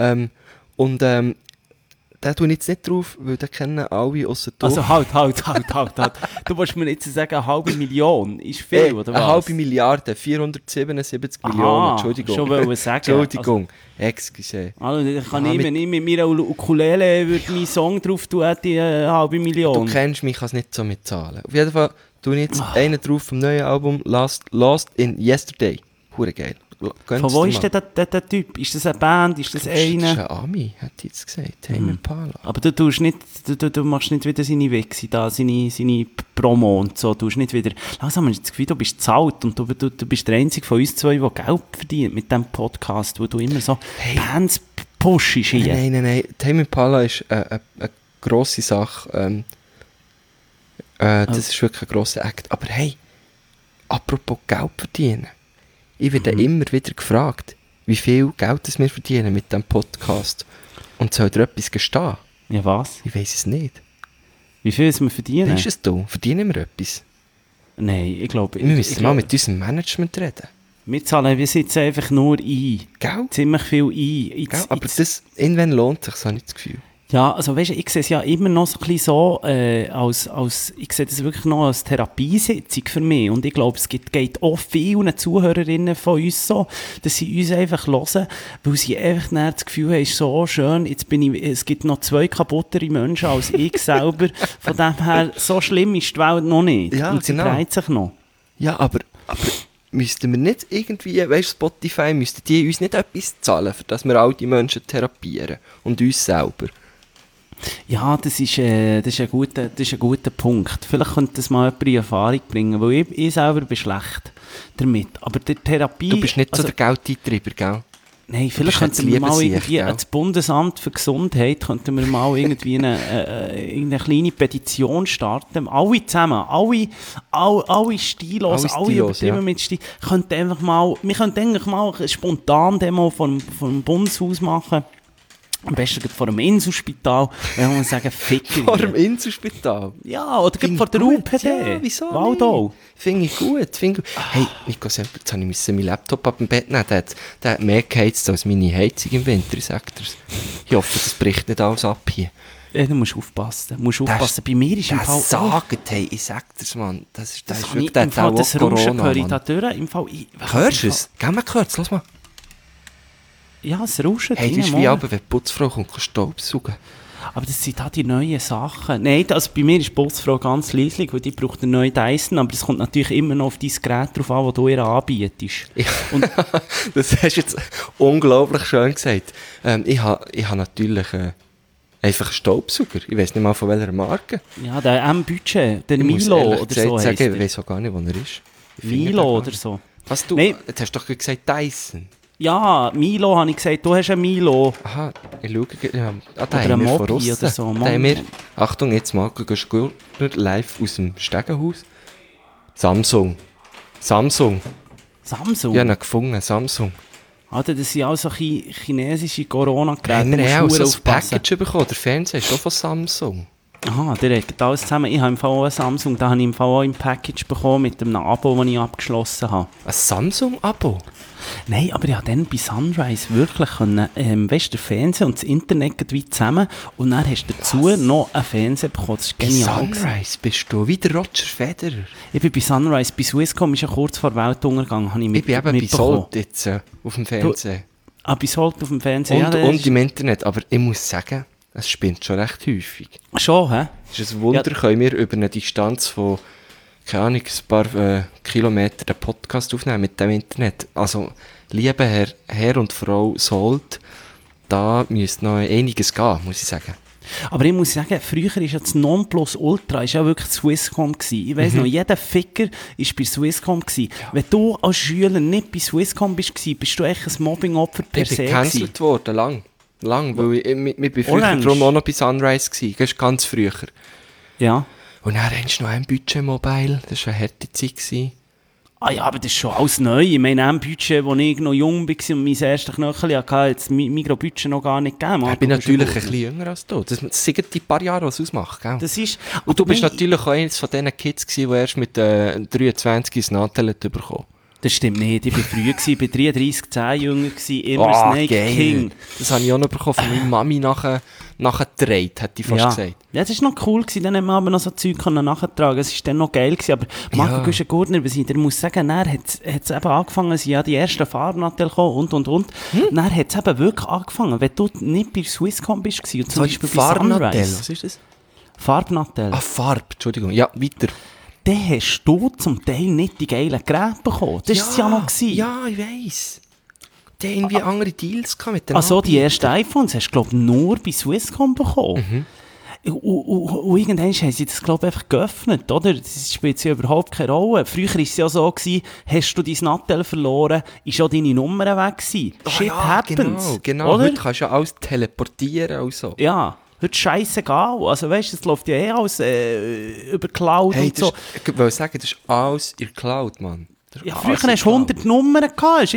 [SPEAKER 2] Den tue ich jetzt nicht drauf, weil den kennen alle ausser du.
[SPEAKER 3] Also halt. Du wolltest mir jetzt sagen, 500.000 ist viel, oder was?
[SPEAKER 2] 500 Milliarden, 477 Millionen, Entschuldigung.
[SPEAKER 3] Schon wollte sagen.
[SPEAKER 2] Entschuldigung, excuse.
[SPEAKER 3] Also ich kann nicht, wenn ich mit meiner Ukulele würde meinen Song drauf tun, hätte ich 500.000.
[SPEAKER 2] Du kennst mich, ich kann es nicht so mitzahlen. Auf jeden Fall tue ich jetzt einen drauf vom neuen Album, Lost in Yesterday. Hure geil.
[SPEAKER 3] Von wo ist der Typ? Ist das eine Band? Ist das einer?
[SPEAKER 2] Das ist ein Ami, hat ich jetzt gesagt. Tame Impala.
[SPEAKER 3] Aber du machst nicht wieder seine Wichse da, seine Promo und so. Du hast nicht wieder... Langsam hast du das Gefühl, du bist zu alt und du bist der Einzige von uns zwei, der Geld verdient mit diesem Podcast, wo du immer so Bands pushst hier.
[SPEAKER 2] Nein. Tame Impala ist eine grosse Sache. Das ist wirklich ein grosser Act. Aber hey, apropos Geld verdienen. Ich werde immer wieder gefragt, wie viel Geld wir verdienen mit diesem Podcast. Und soll dir etwas gestehen?
[SPEAKER 3] Ja, was?
[SPEAKER 2] Ich weiss es nicht.
[SPEAKER 3] Wie viel wir verdienen?
[SPEAKER 2] Weißt du es du? Verdienen wir etwas?
[SPEAKER 3] Nein, ich glaube...
[SPEAKER 2] Wir müssen mal mit unserem Management reden.
[SPEAKER 3] Wir zahlen jetzt einfach nur ein.
[SPEAKER 2] Gell?
[SPEAKER 3] Ziemlich viel ein.
[SPEAKER 2] Gell? Aber das, irgendwann lohnt sich, so habe ich das Gefühl.
[SPEAKER 3] Ja, also weißt du, ich sehe es ja immer noch so ein bisschen so, ich sehe das wirklich noch als Therapiesitzung für mich. Und ich glaube, es geht auch vielen Zuhörerinnen von uns so, dass sie uns einfach hören, weil sie einfach das Gefühl haben, es ist so schön, es gibt noch 2 kaputtere Menschen als ich selber. Von dem her, so schlimm ist die Welt noch nicht.
[SPEAKER 2] Ja,
[SPEAKER 3] und sie dreht sich noch.
[SPEAKER 2] Ja, aber müssten wir nicht irgendwie, weißt du, Spotify, müssten die uns nicht etwas zahlen, für dass wir all die Menschen therapieren und uns selber?
[SPEAKER 3] Ja, das ist ein guter Punkt. Vielleicht könnte das mal jemand in Erfahrung bringen, weil ich selber bin schlecht damit. Aber die Therapie...
[SPEAKER 2] Du bist nicht so der Geldeintreiber, gell?
[SPEAKER 3] Nein, vielleicht könnten wir mal irgendwie das Bundesamt für Gesundheit könnten wir mal irgendwie eine kleine Petition starten. Alle zusammen, alle stilos, alle übertrieben ja. Mit Stil. Wir könnten eigentlich mal eine Spontan-Demo vom Bundeshaus machen. Am besten vor dem Inselspital, wenn wir sagen, Ficker.
[SPEAKER 2] Vor dem Inselspital?
[SPEAKER 3] Ja, oder vor der UPD.
[SPEAKER 2] Ja, wieso
[SPEAKER 3] Waldau.
[SPEAKER 2] Finde ich gut. Hey, Nico, jetzt habe ich meinen Laptop ab dem Bett nehmen. Der hat mehr geheizt als meine Heizung im Winter, sagt er. Ich hoffe, das bricht nicht alles ab hier.
[SPEAKER 3] Ja, du musst aufpassen. Bei mir ist im Fall...
[SPEAKER 2] Hey, ich sag dir's, Mann. Das ist
[SPEAKER 3] wirklich der Fall. Das Rauschen höre ich da durch.
[SPEAKER 2] Hörst du es? Geh mal kurz, lass mal.
[SPEAKER 3] Ja, es rauscht.
[SPEAKER 2] Hey, das ist wie aber, wenn die Putzfrau kommt, kann Staub saugen.
[SPEAKER 3] Aber das sind halt die neuen Sachen. Nein, also bei mir ist die Putzfrau ganz leislich, weil die braucht einen neuen Dyson, aber das kommt natürlich immer noch auf dein Gerät drauf an, das du ihr anbietest. Und
[SPEAKER 2] das hast du jetzt unglaublich schön gesagt. Ich habe natürlich einfach einen Staubsauger. Ich weiss nicht mal von welcher Marke.
[SPEAKER 3] Ja, der M-Budget, der Milo oder so heisst
[SPEAKER 2] ich weiss auch gar nicht, wo er ist.
[SPEAKER 3] Milo oder so.
[SPEAKER 2] Was du? Nein. Jetzt hast du doch gesagt Dyson.
[SPEAKER 3] Ja, Milo habe ich gesagt, du hast einen Milo.
[SPEAKER 2] Aha, ich schaue, ja.
[SPEAKER 3] Oder ein Mobi oder so.
[SPEAKER 2] Achtung, jetzt mal, gehst du live aus dem Stegenhaus. Samsung?
[SPEAKER 3] Ja,
[SPEAKER 2] ihn gefunden, Samsung.
[SPEAKER 3] Alter, das sind auch so chinesische Corona-Geräte.
[SPEAKER 2] Wir haben auch so ein Package bekommen, der Fernseher ist schon von Samsung.
[SPEAKER 3] Aha, der regt alles zusammen. Ich habe im Fall auch ein Samsung, da habe ich im Fall auch im Package bekommen mit einem Abo, das ich abgeschlossen habe.
[SPEAKER 2] Ein Samsung-Abo?
[SPEAKER 3] Nein, aber ich konnte dann bei Sunrise wirklich weißt du, der Fernseher und das Internet wie zusammen und dann hast du dazu noch einen Fernseher bekommen. Das ist genial.
[SPEAKER 2] Bei Sunrise bist du wie der Roger Federer.
[SPEAKER 3] Ich bin bei Sunrise, bei Swisscom ist ja kurz vor Weltuntergang, habe ich
[SPEAKER 2] Ich bin eben bei Salt jetzt auf dem Fernsehen.
[SPEAKER 3] Bei Salt auf dem Fernsehen?
[SPEAKER 2] Und im Internet, aber ich muss sagen, es spinnt schon recht häufig.
[SPEAKER 3] Schon, hä?
[SPEAKER 2] Es ist ein Wunder, können wir über eine Distanz von, keine Ahnung, ein paar Kilometer den Podcast aufnehmen mit dem Internet. Also, liebe Herr und Frau Salt, da müsste noch einiges gehen, muss ich sagen.
[SPEAKER 3] Aber ich muss sagen, früher war ja das Nonplusultra ja wirklich Swisscom gewesen. Ich weiss noch, jeder Ficker war bei Swisscom gewesen. Ja. Wenn du als Schüler nicht bei Swisscom bist du echt ein Mobbing-Opfer per se. Ich bin
[SPEAKER 2] gecancelt worden, lang, weil ich bin früher darum auch noch bei Sunrise gewesen. Das ist ganz früher.
[SPEAKER 3] Ja.
[SPEAKER 2] Und dann hast du noch ein Budget-Mobile, das war eine harte Zeit gewesen.
[SPEAKER 3] Ah ja, aber das ist schon alles neu. Ich meine, ein Budget, als ich noch jung war und mein erstes Knöchel hatte, jetzt das Mikrobudget noch gar nicht gegeben.
[SPEAKER 2] Ich bin natürlich ein bisschen jünger als du. Das sind die paar Jahre, was es ausmacht, gell?
[SPEAKER 3] Das ist...
[SPEAKER 2] Und du bist natürlich auch eines von diesen Kids gewesen, die erst mit 23 ins Nachteil bekommen.
[SPEAKER 3] Das stimmt nicht. Ich war früh, ich war 33, 10 jünger, immer Snake
[SPEAKER 2] geil.
[SPEAKER 3] King.
[SPEAKER 2] Das habe ich auch noch bekommen von meiner Mami nachgetragen, hätte ich fast gesagt.
[SPEAKER 3] Ja, das war noch cool gewesen. Dann haben wir aber noch so Zeug nachtragen. Es war dann noch geil gewesen. Aber Marco Güschen-Gurtner, der muss sagen, er hat es eben angefangen, es sind ja die ersten Farbnadel gekommen und. Dann hat es eben wirklich angefangen. Wenn du nicht bei Swisscom bist und zum Beispiel bei Sunrise.
[SPEAKER 2] Was ist das?
[SPEAKER 3] Farbnadel.
[SPEAKER 2] Farb, Entschuldigung. Ja, weiter.
[SPEAKER 3] Dann hast du zum Teil nicht die geilen Geräte bekommen. Das war es ja noch gewesen.
[SPEAKER 2] Ja, ich weiss. Die haben irgendwie andere Deals mit den
[SPEAKER 3] Also die ersten iPhones hast du, glaube ich, nur bei Swisscom bekommen. Und irgendwann haben sie das, glaube ich, einfach geöffnet, oder? Das spielt ja überhaupt keine Rolle. Früher war es ja so gewesen, hast du dein Nattel verloren, ist auch deine Nummer weg gewesen. Shit happens.
[SPEAKER 2] Genau.
[SPEAKER 3] Oder?
[SPEAKER 2] Heute kannst du ja alles teleportieren und so.
[SPEAKER 3] Ja. Heute scheißegal. Also weißt du, es läuft ja alles über Cloud und so.
[SPEAKER 2] Ich will sagen, das ist alles in der Cloud, Mann.
[SPEAKER 3] Ja, früher hast du 100 Nummern gehabt.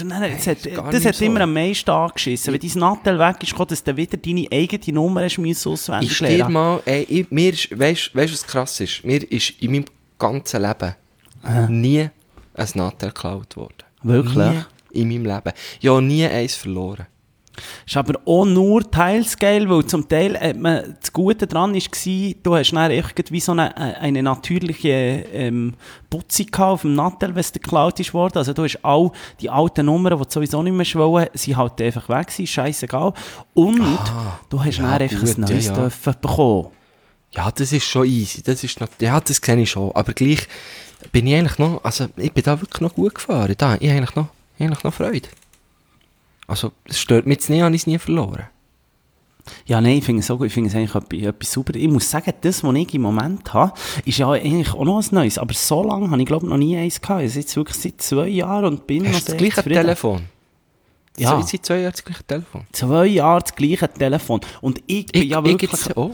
[SPEAKER 3] Das hat immer am meisten angeschissen. Wenn dein Nattel weg ist, dass du wieder deine eigene Nummer hast auswendig lernen.
[SPEAKER 2] Ich dir mal, weißt du, was krass ist? Mir ist in meinem ganzen Leben nie ein Nattel geklaut worden.
[SPEAKER 3] Wirklich?
[SPEAKER 2] Nie in meinem Leben. Ja, nie eins verloren.
[SPEAKER 3] Ist aber auch nur teils geil, weil zum Teil das Gute daran war, du hast dann echt wie so eine natürliche Putzung auf dem Nattel, wenn es geklaut ist worden. Also du hast all die alten Nummern, die du sowieso nicht mehr wollen, sie halt einfach weg sind, scheissegal. Und du hast dann einfach ein neues dürfen bekommen.
[SPEAKER 2] Ja, das ist schon easy. Das sehe ich schon. Aber gleich bin ich eigentlich noch, also ich bin da wirklich noch gut gefahren. Da habe ich eigentlich noch Freude. Also, es stört mich jetzt nicht, habe ich es nie verloren.
[SPEAKER 3] Ja, nein, ich finde es eigentlich etwas super. Ich muss sagen, das, was ich im Moment habe, ist ja eigentlich auch noch was Neues. Aber so lange habe ich, glaube ich, noch nie eins gehabt. Ich bin jetzt wirklich seit 2 Jahren und bin noch sehr
[SPEAKER 2] das gleiche
[SPEAKER 3] zufrieden.
[SPEAKER 2] Telefon?
[SPEAKER 3] Ja.
[SPEAKER 2] Seit 2 Jahren das gleiche Telefon?
[SPEAKER 3] 2 Jahre das gleiche Telefon. Und ich bin ja wirklich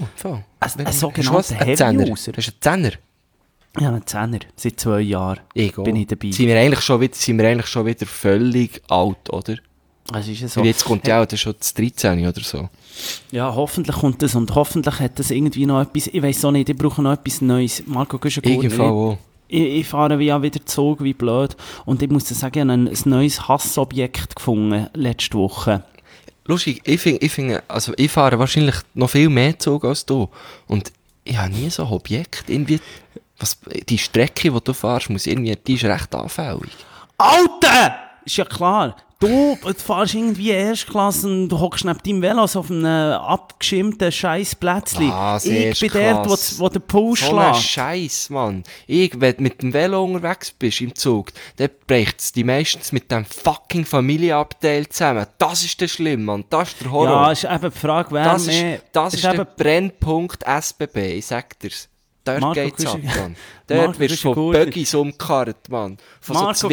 [SPEAKER 2] ein
[SPEAKER 3] sogenannter Heavy-User.
[SPEAKER 2] Hast du einen 10er?
[SPEAKER 3] Ja, einen 10er. Seit 2 Jahren bin ich dabei.
[SPEAKER 2] Sind wir eigentlich schon wieder völlig alt, oder?
[SPEAKER 3] Das ist ja so.
[SPEAKER 2] Und jetzt kommt ja auch schon das 13 oder so.
[SPEAKER 3] Ja, hoffentlich kommt das und hoffentlich hat das irgendwie noch etwas, ich weiss auch nicht, ich brauche noch etwas Neues. Marco
[SPEAKER 2] Güschen-Gurtner.
[SPEAKER 3] Ich fahre wieder Zug, wie blöd. Und ich muss sagen, ich habe ein neues Hassobjekt gefunden letzte Woche.
[SPEAKER 2] Lustig, ich finde, also ich fahre wahrscheinlich noch viel mehr Zug als du. Und ich habe nie so ein Objekt. Irgendwie, die Strecke, die du fährst, die ist recht anfällig.
[SPEAKER 3] Alter! Ist ja klar. Du fährst irgendwie Erstklasse und du hockst neben deinem Velo so auf einem abgeschirmten Scheiß-Plätzchen. Ich bin der, wo der Puls schlägt. So ein
[SPEAKER 2] Scheiß, Mann. Wenn du mit dem Velo unterwegs bist im Zug, dann bricht es die meistens mit dem fucking Familienabteil zusammen. Das ist das schlimm, Mann. Das ist der Horror.
[SPEAKER 3] Ja, ist eben die Frage, wer mehr...
[SPEAKER 2] Das ist der Brennpunkt SBB, ich sag dir's. Dort geht's ab, Mann. Dort wirst du von Buggies umgekarrt, Mann. Von so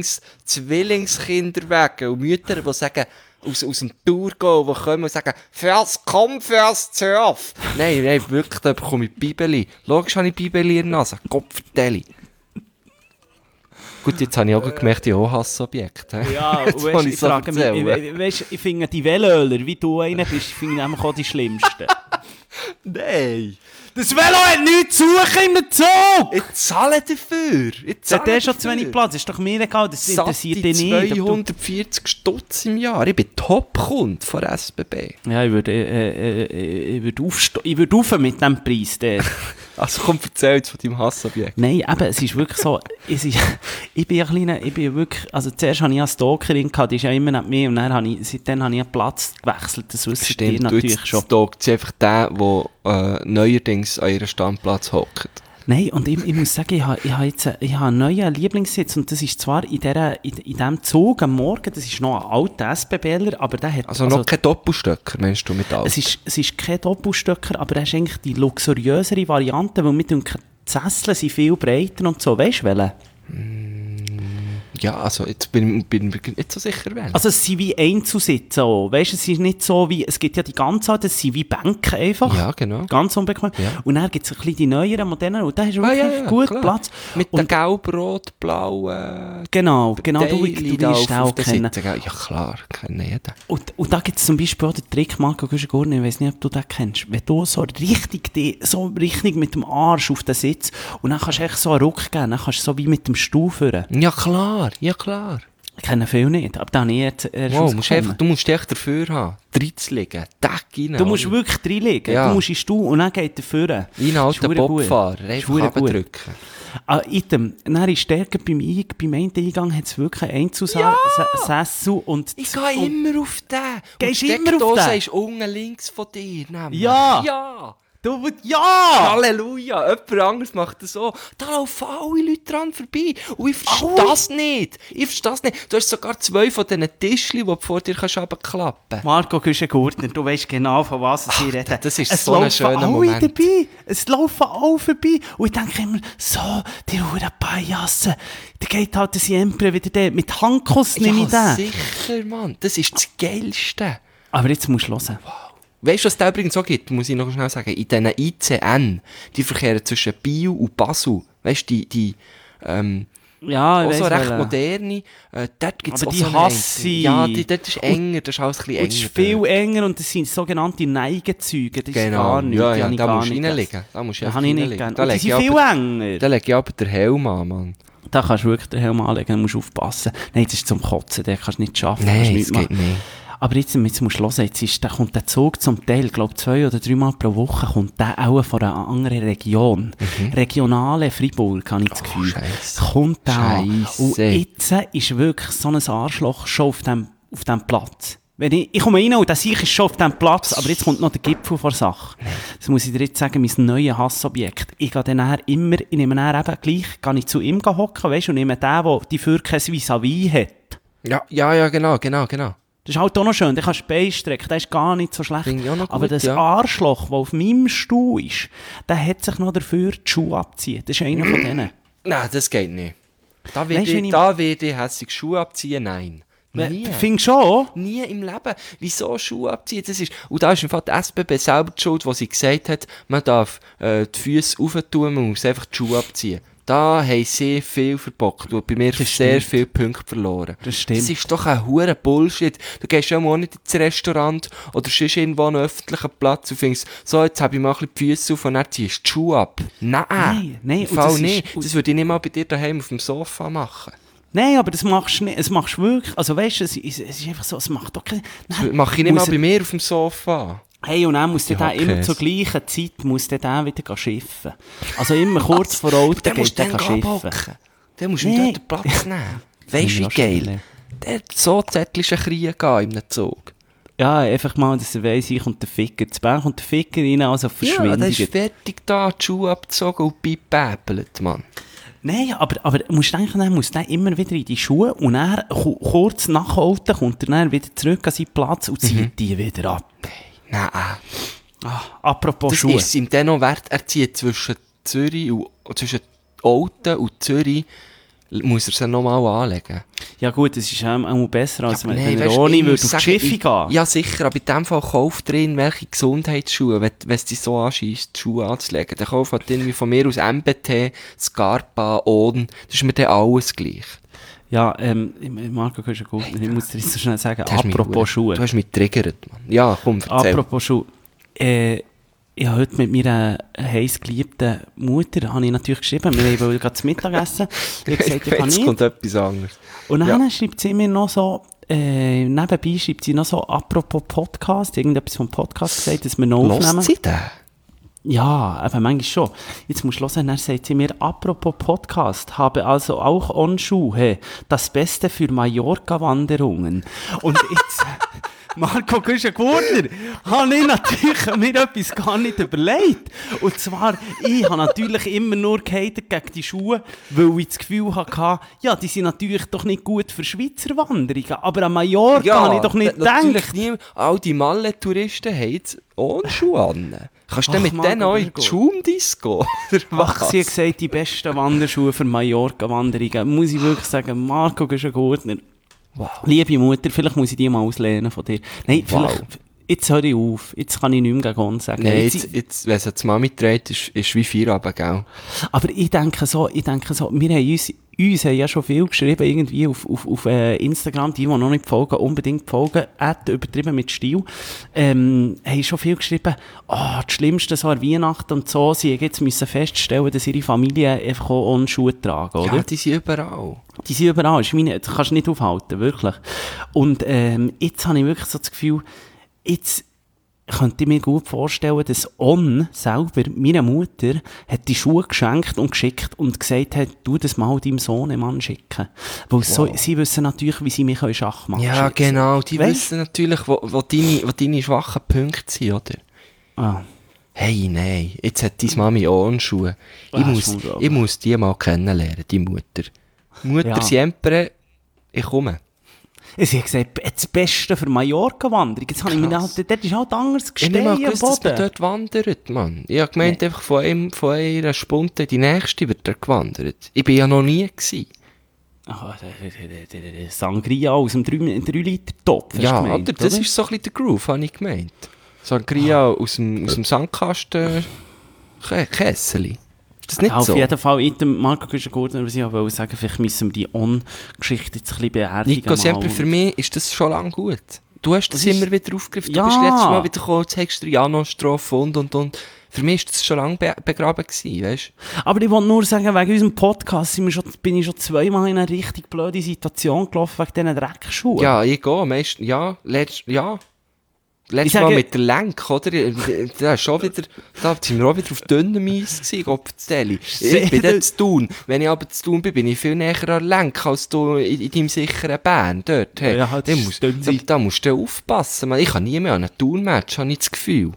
[SPEAKER 2] Zwillingskinder wegen und Mütter, die sagen, aus dem Tourgo, die kommen und sagen, fürs Surf. Nein, wirklich, da bekomme ich Bibeli. Logisch habe ich Bibeli in der Nase. Kopfvertelle. Gut, jetzt habe ich auch gemerkt, ich habe auch Hassobjekte.
[SPEAKER 3] Ja, ich finde die Velöler, wie du einer bist, finde ich auch die schlimmsten.
[SPEAKER 2] Nein.
[SPEAKER 3] Das Velo hat nichts zu suchen im Zug!
[SPEAKER 2] Ich zahle dafür.
[SPEAKER 3] Der hat schon zu wenig Platz, ist doch mir egal, das interessiert dich nicht.
[SPEAKER 2] 240 Stutz im Jahr. Ich bin Top-Kunde von SBB.
[SPEAKER 3] Ja, ich würde rauf mit diesem Preis.
[SPEAKER 2] Also komm, erzähl jetzt von deinem Hassobjekt.
[SPEAKER 3] Nein, eben, es ist wirklich so, ich bin wirklich, also zuerst hatte ich eine Stalkerin, die ist ja immer nicht mehr, und dann seitdem habe ich einen Platz gewechselt, das wisst ihr natürlich schon.
[SPEAKER 2] Stalkt sie einfach der neuerdings an ihrem Stammplatz hockt.
[SPEAKER 3] Nein, und ich muss sagen, ich habe einen neuen Lieblingssitz, und das ist zwar in diesem Zug am Morgen, das ist noch ein alter SBBler, aber der hat...
[SPEAKER 2] Also noch kein Doppelstöcker, meinst du, mit alt?
[SPEAKER 3] Es ist kein Doppelstöcker, aber er ist eigentlich die luxuriösere Variante, weil die Sesseln sind viel breiter und so, weißt du welche?
[SPEAKER 2] Ja, also jetzt bin ich mir nicht so sicher, wer.
[SPEAKER 3] Also es sind wie Einzelsitze auch. Weißt du, es ist nicht so wie, es gibt ja die ganz alten, es sind wie Bänke einfach.
[SPEAKER 2] Ja, genau.
[SPEAKER 3] Ganz unbequem. Ja. Und dann gibt es ein bisschen die neueren, modernen, und da hast du wirklich gut klar. Platz.
[SPEAKER 2] Mit den gelb, rot, blauen...
[SPEAKER 3] Genau, du wirst auch kennen.
[SPEAKER 2] Ja klar, kennen jeden.
[SPEAKER 3] Und da gibt es zum Beispiel auch den Trick, Marco Güschen-Gurni, ich weiss nicht, ob du den kennst. Wenn du so richtig mit dem Arsch auf den Sitz, und dann kannst du echt so einen Ruck geben, dann kannst du so wie mit dem Stuhl führen.
[SPEAKER 2] Ja klar. Ich
[SPEAKER 3] kenne viele nicht, aber da habe ich jetzt
[SPEAKER 2] du musst dich echt dafür haben, reinzulegen, Deck rein.
[SPEAKER 3] Du musst wirklich reinlegen, du musst in den Stuhl und dann geht er führen.
[SPEAKER 2] Wie ein alter Bobfahrer, einfach runterdrücken.
[SPEAKER 3] Dann ist der beim einen Eingang hat es wirklich einen Einzelsessel und...
[SPEAKER 2] Ich gehe immer auf den.
[SPEAKER 3] Gehst immer auf den?
[SPEAKER 2] Du sagst unten links von dir. Nämlich.
[SPEAKER 3] Ja! Ja!
[SPEAKER 2] Halleluja! Jemand anderes macht das so. Da laufen alle Leute dran vorbei. Und ich verstehe das nicht. Du hast sogar 2 von diesen Tischchen, die du vor dir runterklappen kannst.
[SPEAKER 3] Marco Güschen-Gurtner, du weißt genau, von was sie reden.
[SPEAKER 2] Das ist so ein schöner Moment.
[SPEAKER 3] Es laufen alle vorbei. Und ich denke immer, so, die Huren Pajassen. Da geht halt der Siempre wieder der. Mit Handkuss nehme ich den.
[SPEAKER 2] Ja, sicher, Mann. Das ist das Geilste.
[SPEAKER 3] Aber jetzt musst du hören.
[SPEAKER 2] Wow. Weißt du, was es da übrigens so gibt, muss ich noch schnell sagen? In diesen ICN, die verkehren zwischen Biel und Basel. Weißt du, die
[SPEAKER 3] ja,
[SPEAKER 2] auch so recht moderne, dort gibt es auch
[SPEAKER 3] die
[SPEAKER 2] so
[SPEAKER 3] hasse ich.
[SPEAKER 2] Ja, dort ist enger, das ist alles ein bisschen enger.
[SPEAKER 3] Und es ist viel enger und das sind sogenannte Neigezüge, das ist gar nichts.
[SPEAKER 2] Ja, da musst du reinlegen. Da musst du einfach reinlegen.
[SPEAKER 3] Da die sind viel enger.
[SPEAKER 2] Da lege ich aber den Helm an, Mann.
[SPEAKER 3] Da kannst du wirklich den Helm anlegen, da musst du aufpassen. Nein, das ist zum Kotzen, den kannst du nicht schaffen.
[SPEAKER 2] Nein, das geht nicht.
[SPEAKER 3] Aber jetzt musst du hören, da kommt der Zug zum Teil, glaube 2 oder 3 Mal pro Woche, kommt der auch von einer anderen Region. Regionale Freiburg, habe ich das Gefühl. Kommt der an. Und jetzt ist wirklich so ein Arschloch schon auf dem Platz. Ich komme rein und der Sieg ist schon auf diesem Platz, aber jetzt kommt noch der Gipfel vor Sache. Das muss ich dir jetzt sagen, mein neues Hassobjekt. Ich gehe dann ich nehme dann eben gleich, gehe ich zu ihm hocken, weißt, und nehme den, der die für kein Vis-à-vis hat.
[SPEAKER 2] Ja, genau.
[SPEAKER 3] Das ist halt auch noch schön, der kannst du Bein strecken, der ist gar nicht so schlecht.
[SPEAKER 2] Gut,
[SPEAKER 3] aber das Arschloch, das auf meinem Stuhl ist, der hat sich noch dafür die Schuhe abziehen. Das ist einer von denen.
[SPEAKER 2] Nein, das geht nicht. Da werde ich hässig Schuhe abziehen, nein. Nie.
[SPEAKER 3] Findest du schon?
[SPEAKER 2] Nie im Leben. Wieso Schuhe abziehen? Und da ist im Fall die SBB selber die Schuld, wo sie gesagt hat, man darf die Füße aufentun, man muss einfach die Schuhe abziehen. Da haben sie viel verbockt und bei mir sehr viele Punkte verloren.
[SPEAKER 3] Das stimmt.
[SPEAKER 2] Das ist doch ein hoher Bullshit. Du gehst ja auch nicht ins Restaurant oder sonst irgendwo an einen öffentlichen Platz und findest, so, jetzt habe ich mal ein bisschen die Füße auf und dann ziehst du die Schuhe ab. Nein.
[SPEAKER 3] Im
[SPEAKER 2] Fall nicht. Das würde ich nicht mal bei dir daheim auf dem Sofa machen.
[SPEAKER 3] Nein, aber das machst du nicht. Es machst du wirklich. Also weißt du, es ist einfach so, es macht doch keinen...
[SPEAKER 2] Das mache ich nicht mal bei mir auf dem Sofa.
[SPEAKER 3] Hey, und dann muss der immer zur gleichen Zeit wieder schiffen. Also immer kurz vor Auto geht der schiffen.
[SPEAKER 2] Dann musst du dort den Platz nehmen. Weißt du, wie geil? Der hat so zettelische Kriege in einem Zug.
[SPEAKER 3] Ja, einfach mal, dass er weiss, ich und der Ficker. Das Bär kommt der Ficker rein, also verschwindet.
[SPEAKER 2] Ja, der ist fertig da, die Schuhe abgezogen und beipäppelt, Mann.
[SPEAKER 3] Nein, aber musst denken, er muss dann immer wieder in die Schuhe und dann kurz nach Auto kommt er dann wieder zurück an seinen Platz und zieht die wieder ab.
[SPEAKER 2] Nein.
[SPEAKER 3] Apropos
[SPEAKER 2] das
[SPEAKER 3] Schuhe.
[SPEAKER 2] Das ist ihm dann noch wert, er zieht zwischen Zürich und zwischen Olten und Zürich, muss er sie nochmal anlegen.
[SPEAKER 3] Ja gut, das ist auch besser, als wenn er ohne würde auf die Schiffe gehen.
[SPEAKER 2] Ja sicher, aber in dem Fall kauft drin welche Gesundheitsschuhe, wenn es dich so anschießt, die Schuhe anzulegen. Dann kauft halt irgendwie von mir aus MBT, Scarpa, Oden, das ist mir dann alles gleich.
[SPEAKER 3] Ja, Marco, du gut. Ich muss dir jetzt so schnell sagen, apropos Schuhe.
[SPEAKER 2] Du hast mich getriggert, Mann. Ja, komm, erzähl.
[SPEAKER 3] Apropos Schuhe. ich habe heute mit meiner heiß geliebten Mutter, habe ich natürlich geschrieben, wir wollen gerade zu Mittag essen. Ich habe gesagt, ich kann
[SPEAKER 2] Jetzt
[SPEAKER 3] nicht.
[SPEAKER 2] kommt etwas anderes.
[SPEAKER 3] Und dann schreibt sie mir noch so, nebenbei schreibt sie noch so, apropos Podcast, irgendetwas vom Podcast gesagt, dass wir noch aufnehmen.
[SPEAKER 2] Hört sie den?
[SPEAKER 3] Ja, aber manchmal schon. Jetzt musst du hören, dann sagt sie mir, apropos Podcast, habe also auch On-Schuhe, das Beste für Mallorca-Wanderungen. Und jetzt, Marco Güschen-Gurtner, habe ich natürlich mir etwas gar nicht überlegt. Und zwar, ich habe natürlich immer nur gehatet gegen die Schuhe, weil ich das Gefühl hatte, ja, die sind natürlich doch nicht gut für Schweizer Wanderungen. Aber an Mallorca habe ich doch nicht gedacht.
[SPEAKER 2] Natürlich nie. All die Malle-Touristen haben jetzt ohne Schuhe an. Kannst du denn mit denen auch in die Schaumdisco?
[SPEAKER 3] Ach, sie hat gesagt, die besten Wanderschuhe für Mallorca-Wanderungen. Muss ich wirklich sagen, Marco Güschen-Gurtner.
[SPEAKER 2] Wow.
[SPEAKER 3] Liebe Mutter, vielleicht muss ich die mal auslehnen von dir. Nein, vielleicht, jetzt höre ich auf. Jetzt kann ich nicht mehr gegen uns sagen.
[SPEAKER 2] Nein, jetzt, wenn es die Mami trägt, ist wie Feierabend, gell?
[SPEAKER 3] Aber ich denke so, wir haben uns haben ja schon viel geschrieben, irgendwie auf Instagram, die noch nicht folgen, unbedingt folgen, übertrieben mit Stil, haben schon viel geschrieben, das Schlimmste so an Weihnachten und so, sie jetzt müssen feststellen, dass ihre Familie einfach auch ohne Schuhe tragen, oder?
[SPEAKER 2] Ja, die sind überall.
[SPEAKER 3] Die sind überall, das kannst du nicht aufhalten, wirklich. Und jetzt habe ich wirklich so das Gefühl, jetzt könnte ich mir gut vorstellen, dass On selber, meine Mutter, hat die Schuhe geschenkt und geschickt und gesagt hat, du das mal deinem Sohnemann schicken. Weil sie wissen natürlich, wie sie mich Schach machen können.
[SPEAKER 2] Ja, genau. Die wissen natürlich, wo deine schwachen Punkte sind, oder?
[SPEAKER 3] Ah.
[SPEAKER 2] Hey, nein. Jetzt hat deine Mami On-Schuhe. Ich muss die mal kennenlernen, die Mutter. Mutter siempre, ich komme.
[SPEAKER 3] Sie hat gesagt, das Beste für Mallorca-Wanderung. Jetzt habe ich mir gedacht, dort ist halt anders gestellt.
[SPEAKER 2] Ich habe nicht mal gewusst, dass man dort wandert, Mann. Ich habe gemeint, einfach von einer Spunte die nächste wird dort gewandert. Ich bin ja noch nie gewesen.
[SPEAKER 3] Ach, der Sangria aus dem 3-Liter-Topf.
[SPEAKER 2] Ja, gemeint, oder? Das ist so ein bisschen der Groove, habe ich gemeint. Sangria aus dem Sandkasten Kesseli. Das nicht
[SPEAKER 3] auf
[SPEAKER 2] so?
[SPEAKER 3] jeden Fall, Marco Güschen-Gurtner, was ich wollte sagen, vielleicht müssen wir die On-Geschichte jetzt ein bisschen beerdigen.
[SPEAKER 2] Nico, sempre, für mich ist das schon lange gut. Du hast das immer wieder aufgegriffen.
[SPEAKER 3] Ja.
[SPEAKER 2] Du bist letztes Mal wieder gekommen, jetzt hast du Jano-Strophe und. Für mich war das schon lange begraben gewesen, weißt du?
[SPEAKER 3] Aber ich wollte nur sagen, wegen unserem Podcast bin ich schon zweimal in eine richtig blöde Situation gelaufen, wegen diesen Dreckschuhen.
[SPEAKER 2] Ja, ich gehe. Letztes Mal mit der Lenk, oder? Da sind wir auch wieder auf dünnem Eis gewesen, Gopfzeli. Ich bin dort zu Thun. Wenn ich aber zu Thun bin ich viel näher an der Lenk als du in deinem sicheren Bern dort. Hey.
[SPEAKER 3] Ja,
[SPEAKER 2] da musst du aufpassen. Man. Ich kann nie mehr an einem Thun-Match, habe ich das Gefühl.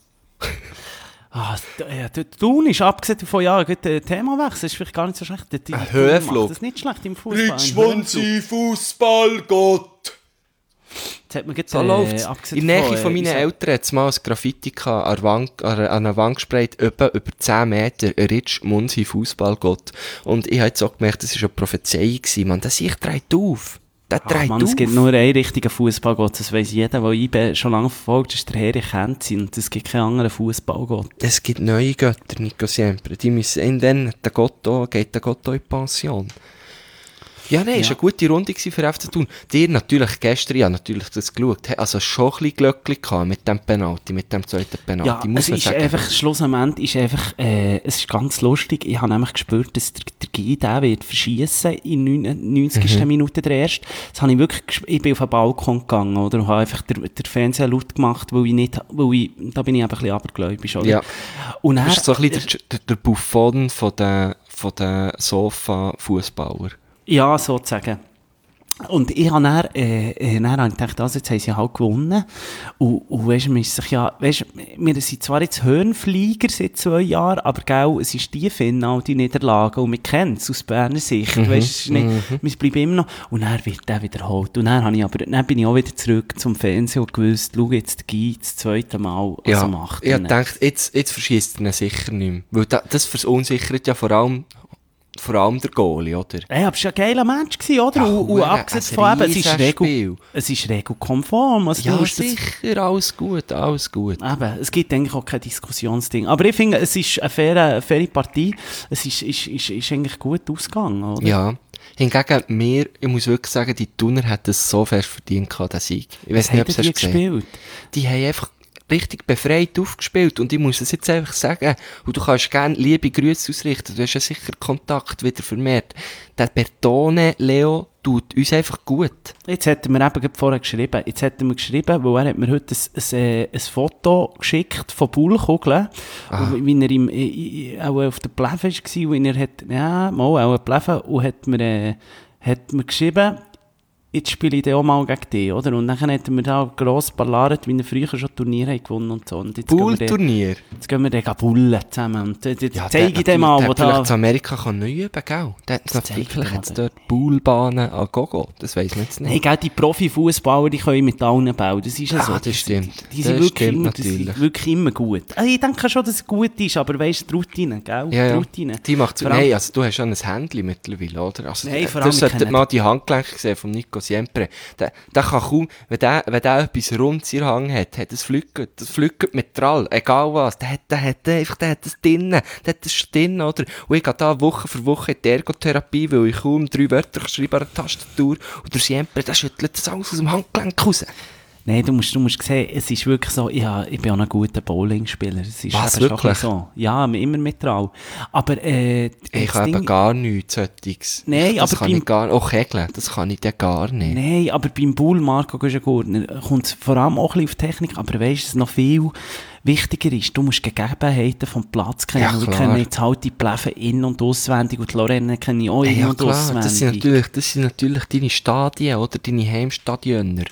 [SPEAKER 3] Thun ist abgesehen davon, ja, gut, Themawechsel ist vielleicht gar nicht so schlecht.
[SPEAKER 2] Ein Höhenflug.
[SPEAKER 3] Das ist nicht schlecht im Fußball.
[SPEAKER 2] Ritschwunzi, Fußballgott!
[SPEAKER 3] Jetzt hat man
[SPEAKER 2] So läuft's. In der Nähe von meinen Eltern hat es mal ein Graffiti an einer Wand gesprayt, über 10 Meter, Ritsch Munzi Fußballgott. Und ich habe jetzt auch gemerkt, das war eine Prophezeiung gewesen, man. Das sich dreht auf. Der dreht auf.
[SPEAKER 3] Es gibt nur einen richtigen Fußballgott, das weiss jeder, der IB schon lange verfolgt, das ist der Herr Kentzin, und es gibt keinen anderen Fußballgott.
[SPEAKER 2] Es gibt neue Götter, Nico Siempre. Die müssen, dann geht der Gott auch in Pension. Ja, nein, es war eine gute Runde für FC Thun. Dir natürlich gestern, ja, natürlich das geschaut. Also schon ein bisschen Glöckchen gehabt mit dem Penalty, mit dem zweiten Penalty.
[SPEAKER 3] Ja, muss es ist sagen. Einfach, schlussendlich ist einfach, es ist ganz lustig. Ich habe nämlich gespürt, dass der Guy, der wird verschiessen in 90. Minute der erste. Das habe ich wirklich, ich bin auf den Balkon gegangen, oder? Und habe einfach den Fernseher laut gemacht, da bin ich einfach ein bisschen abergläubisch, oder?
[SPEAKER 2] Ja.
[SPEAKER 3] Und
[SPEAKER 2] dann, das ist so ein bisschen der Buffon von den Sofa-Fußballer.
[SPEAKER 3] Ja, sozusagen. Und ich habe dann gedacht, also jetzt haben sie halt gewonnen. Und weisst du, wir sind zwar jetzt Höhenflieger seit 2 Jahren, aber gell, es ist die Finale, die Niederlage, und wir kennen es aus Berner Sicht. Weisst du, wir bleiben immer noch. Und dann wird der wiederholt. Und dann bin ich auch wieder zurück zum Fernsehen und gewusst, schau jetzt Guy das zweite Mal, was er macht.
[SPEAKER 2] Ich dachte, jetzt verschießt er ihn sicher nicht mehr. Weil das verunsichert ja vor allem der Goalie, oder?
[SPEAKER 3] Ja, aber es war ein geiler Match, oder?
[SPEAKER 2] Ja,
[SPEAKER 3] und abgesehen von eben, es ist regelkonform. Also
[SPEAKER 2] ja, sicher, alles gut.
[SPEAKER 3] Eben, es gibt eigentlich auch kein Diskussionsding. Aber ich finde, es ist eine faire Partie. Es ist eigentlich gut ausgegangen, oder?
[SPEAKER 2] Ja. Hingegen, ich muss wirklich sagen, die Thuner hätten es so fest verdient gehabt, den Sieg. Ich weiss nicht, ob sie es gespielt. Die haben einfach richtig befreit aufgespielt und ich muss es jetzt einfach sagen, und du kannst gerne liebe Grüße ausrichten, du hast ja sicher Kontakt wieder vermehrt. Der Bertone Leo tut uns einfach gut.
[SPEAKER 3] Jetzt hätten wir eben gerade vorher geschrieben, weil er hat mir heute ein Foto geschickt von Poolkugeln, wie er auch auf der Pleve war, und er hat, auch Pleve, und hat mir geschrieben, jetzt spiele ich dann auch mal gegen dich, oder? Und dann hat er mir da gross ballert, wie er früher schon Turniere gewonnen und so.
[SPEAKER 2] Pool-Turnier?
[SPEAKER 3] Jetzt gehen wir dann bullen zusammen. Und
[SPEAKER 2] ja,
[SPEAKER 3] zeige ich dem mal, wo da...
[SPEAKER 2] Vielleicht zu Amerika kann neu üben, gell? Vielleicht hat es dort Poolbahnen an Gogo, das weiss man jetzt nicht.
[SPEAKER 3] Nein, gell, die Profifußballer, die können mit allen bauen, das ist ja so.
[SPEAKER 2] Das stimmt.
[SPEAKER 3] Die sind wirklich immer gut. Also ich denke schon, dass es gut ist, aber weisst du, die Routine, gell?
[SPEAKER 2] Ja,
[SPEAKER 3] die Routine.
[SPEAKER 2] Die macht so... Nein, also du hast schon ein Handy mittlerweile, oder? Also,
[SPEAKER 3] nein, vor allem...
[SPEAKER 2] Du solltest mal die Handgelenke gesehen von Nico Siempre. Der kann kaum, wenn der etwas Rundes in der Hand hat es flügget. Das flügget mit Trall, egal was. Der hat das drinnen. Der hat das schon drin, oder? Und ich gehe da Woche für Woche in die Ergotherapie, weil ich kaum 3 Wörter schreibe an der Tastatur. Und der Siempre, der schüttelt das alles aus dem Handgelenk raus.
[SPEAKER 3] Nein, du musst sehen, es ist wirklich so, ich bin auch ein guter Bowlingspieler. Es ist
[SPEAKER 2] was, wirklich?
[SPEAKER 3] So. Ja, immer mit Trall. Aber,
[SPEAKER 2] ich habe eben gar nichts solches.
[SPEAKER 3] Nein,
[SPEAKER 2] das
[SPEAKER 3] aber
[SPEAKER 2] kann ich gar nicht. Auch Kegeln, das kann ich dann gar nicht.
[SPEAKER 3] Nein, aber beim Bull, Marco Güschen-Gurtner, kommt es vor allem auch ein bisschen auf Technik, aber weisst du, was noch viel wichtiger ist, du musst die Gegebenheiten vom Platz kennen. Ja, wir kennen jetzt halt die Pleven in- und auswendig und die Lorraine kenne ich auch in- und auswendig.
[SPEAKER 2] Das sind natürlich deine Stadien, oder? Deine Heimstadioner.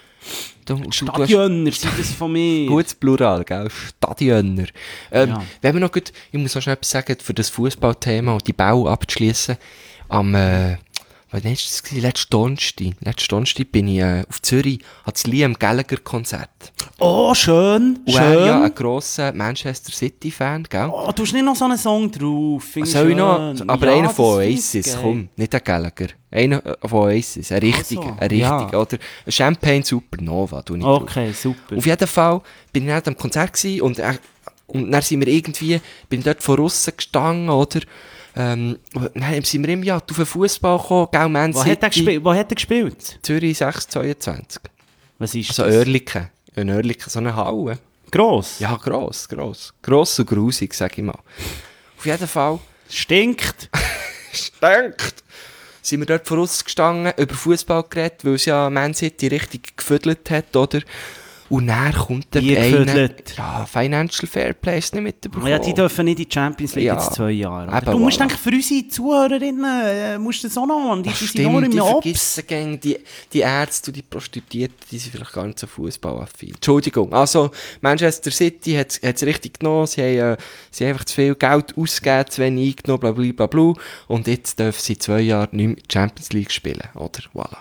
[SPEAKER 3] Stadioner sind das von mir.
[SPEAKER 2] Gutes Plural, gell? Stadioner. Wenn wir noch gut, ich muss noch schnell etwas sagen, für das Fußballthema und die Bau abzuschließen. Wann war das? Letzten Donnerstag bin ich auf Zürich an das Liam Gallagher Konzert.
[SPEAKER 3] Oh, schön.
[SPEAKER 2] Und er ist ja ein grosser Manchester City Fan, gell?
[SPEAKER 3] Oh, du hast nicht noch so einen Song drauf.
[SPEAKER 2] Soll ich noch? Aber ja, einer von Oasis, komm, nicht ein Gallagher. Einer von Oasis, ein richtiger,
[SPEAKER 3] ja.
[SPEAKER 2] Oder? Champagne Supernova, tu ich
[SPEAKER 3] okay,
[SPEAKER 2] drauf.
[SPEAKER 3] super.
[SPEAKER 2] Auf jeden Fall bin ich dann am Konzert gewesen und dann sind wir bin dort von aussen gestanden, oder? Dann sind wir im Jahr auf den Fußball gekommen, gell, Man City.
[SPEAKER 3] Wo hat er gespielt?
[SPEAKER 2] Zürich 622.
[SPEAKER 3] Was ist
[SPEAKER 2] das? Oerlikon. In Oerlikon, so eine Halle.
[SPEAKER 3] Gross?
[SPEAKER 2] Ja, gross. Gross und grusig, sag ich mal. Auf jeden Fall.
[SPEAKER 3] Stinkt.
[SPEAKER 2] Sind wir dort vor uns gestanden, über Fußball geredet, weil es ja Man City richtig gefüdelt hat, oder? Und dann kommt der einer... Ja, Financial Fairplay ist nicht mitbekommen.
[SPEAKER 3] Ja, die dürfen nicht in die Champions League jetzt 2 Jahre. Du musst denken, für unsere Zuhörerinnen musst du das auch noch an. Die sind nur im Ops.
[SPEAKER 2] Vergessen die Ärzte und die Prostituierten, die sind vielleicht gar nicht so fußballaffin. Entschuldigung. Also, Manchester City hat es richtig genommen. Sie haben einfach zu viel Geld ausgegeben, zu wenig eingenommen, blablabla. Und jetzt dürfen sie 2 Jahre nicht mehr Champions League spielen. Oder? Voilà.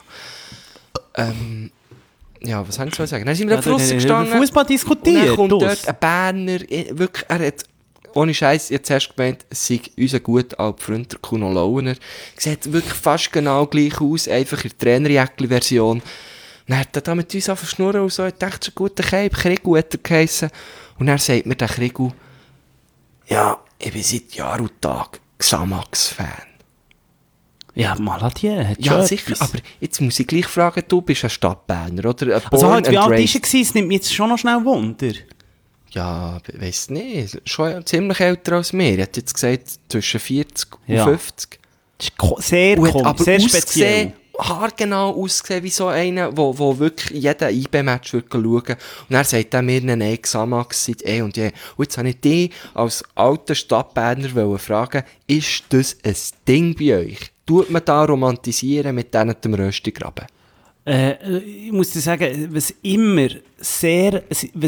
[SPEAKER 2] Ja, was soll ich sagen? Dann sind wir auf Fluss gestanden.
[SPEAKER 3] Fußball diskutiert.
[SPEAKER 2] Und dann kommt dort ein Berner, wirklich, er hat, ohne Scheiß, jetzt erst gemeint, es sei unser guter alter Freund, der Kuno Launer. Sieht wirklich fast genau gleich aus, einfach in der Trainerjäckli-Version. Dann hat er da mit uns angefangen zu schnurren und so, ich dachte schon, guter Keib, Krigu hat er geheissen. Und dann sagt mir der Krigu, ja, ich bin seit Jahr und Tag Xamax-Fan.
[SPEAKER 3] Ja, Maladieu hat
[SPEAKER 2] ja, sicher, aber jetzt muss ich gleich fragen, du bist ein Stadtberner, oder?
[SPEAKER 3] Also halt, wie alt war er? Es nimmt mich jetzt schon noch schnell Wunder.
[SPEAKER 2] Ja, ich weiss nicht, schon ziemlich älter als mir. Er hat jetzt gesagt, zwischen 40 und 50.
[SPEAKER 3] Das ist sehr speziell.
[SPEAKER 2] Haargenau ausgesehen wie so einer, der wirklich jeden IB-Match schauen würde. Und er sagt dann mir, nein, Xamax seit eh und je. Und jetzt wollte ich dich als alter Stadtberner fragen, ist das ein Ding bei euch? Tut man da romantisieren mit denen dem Röstigraben?
[SPEAKER 3] Ich muss dir sagen, was immer sehr,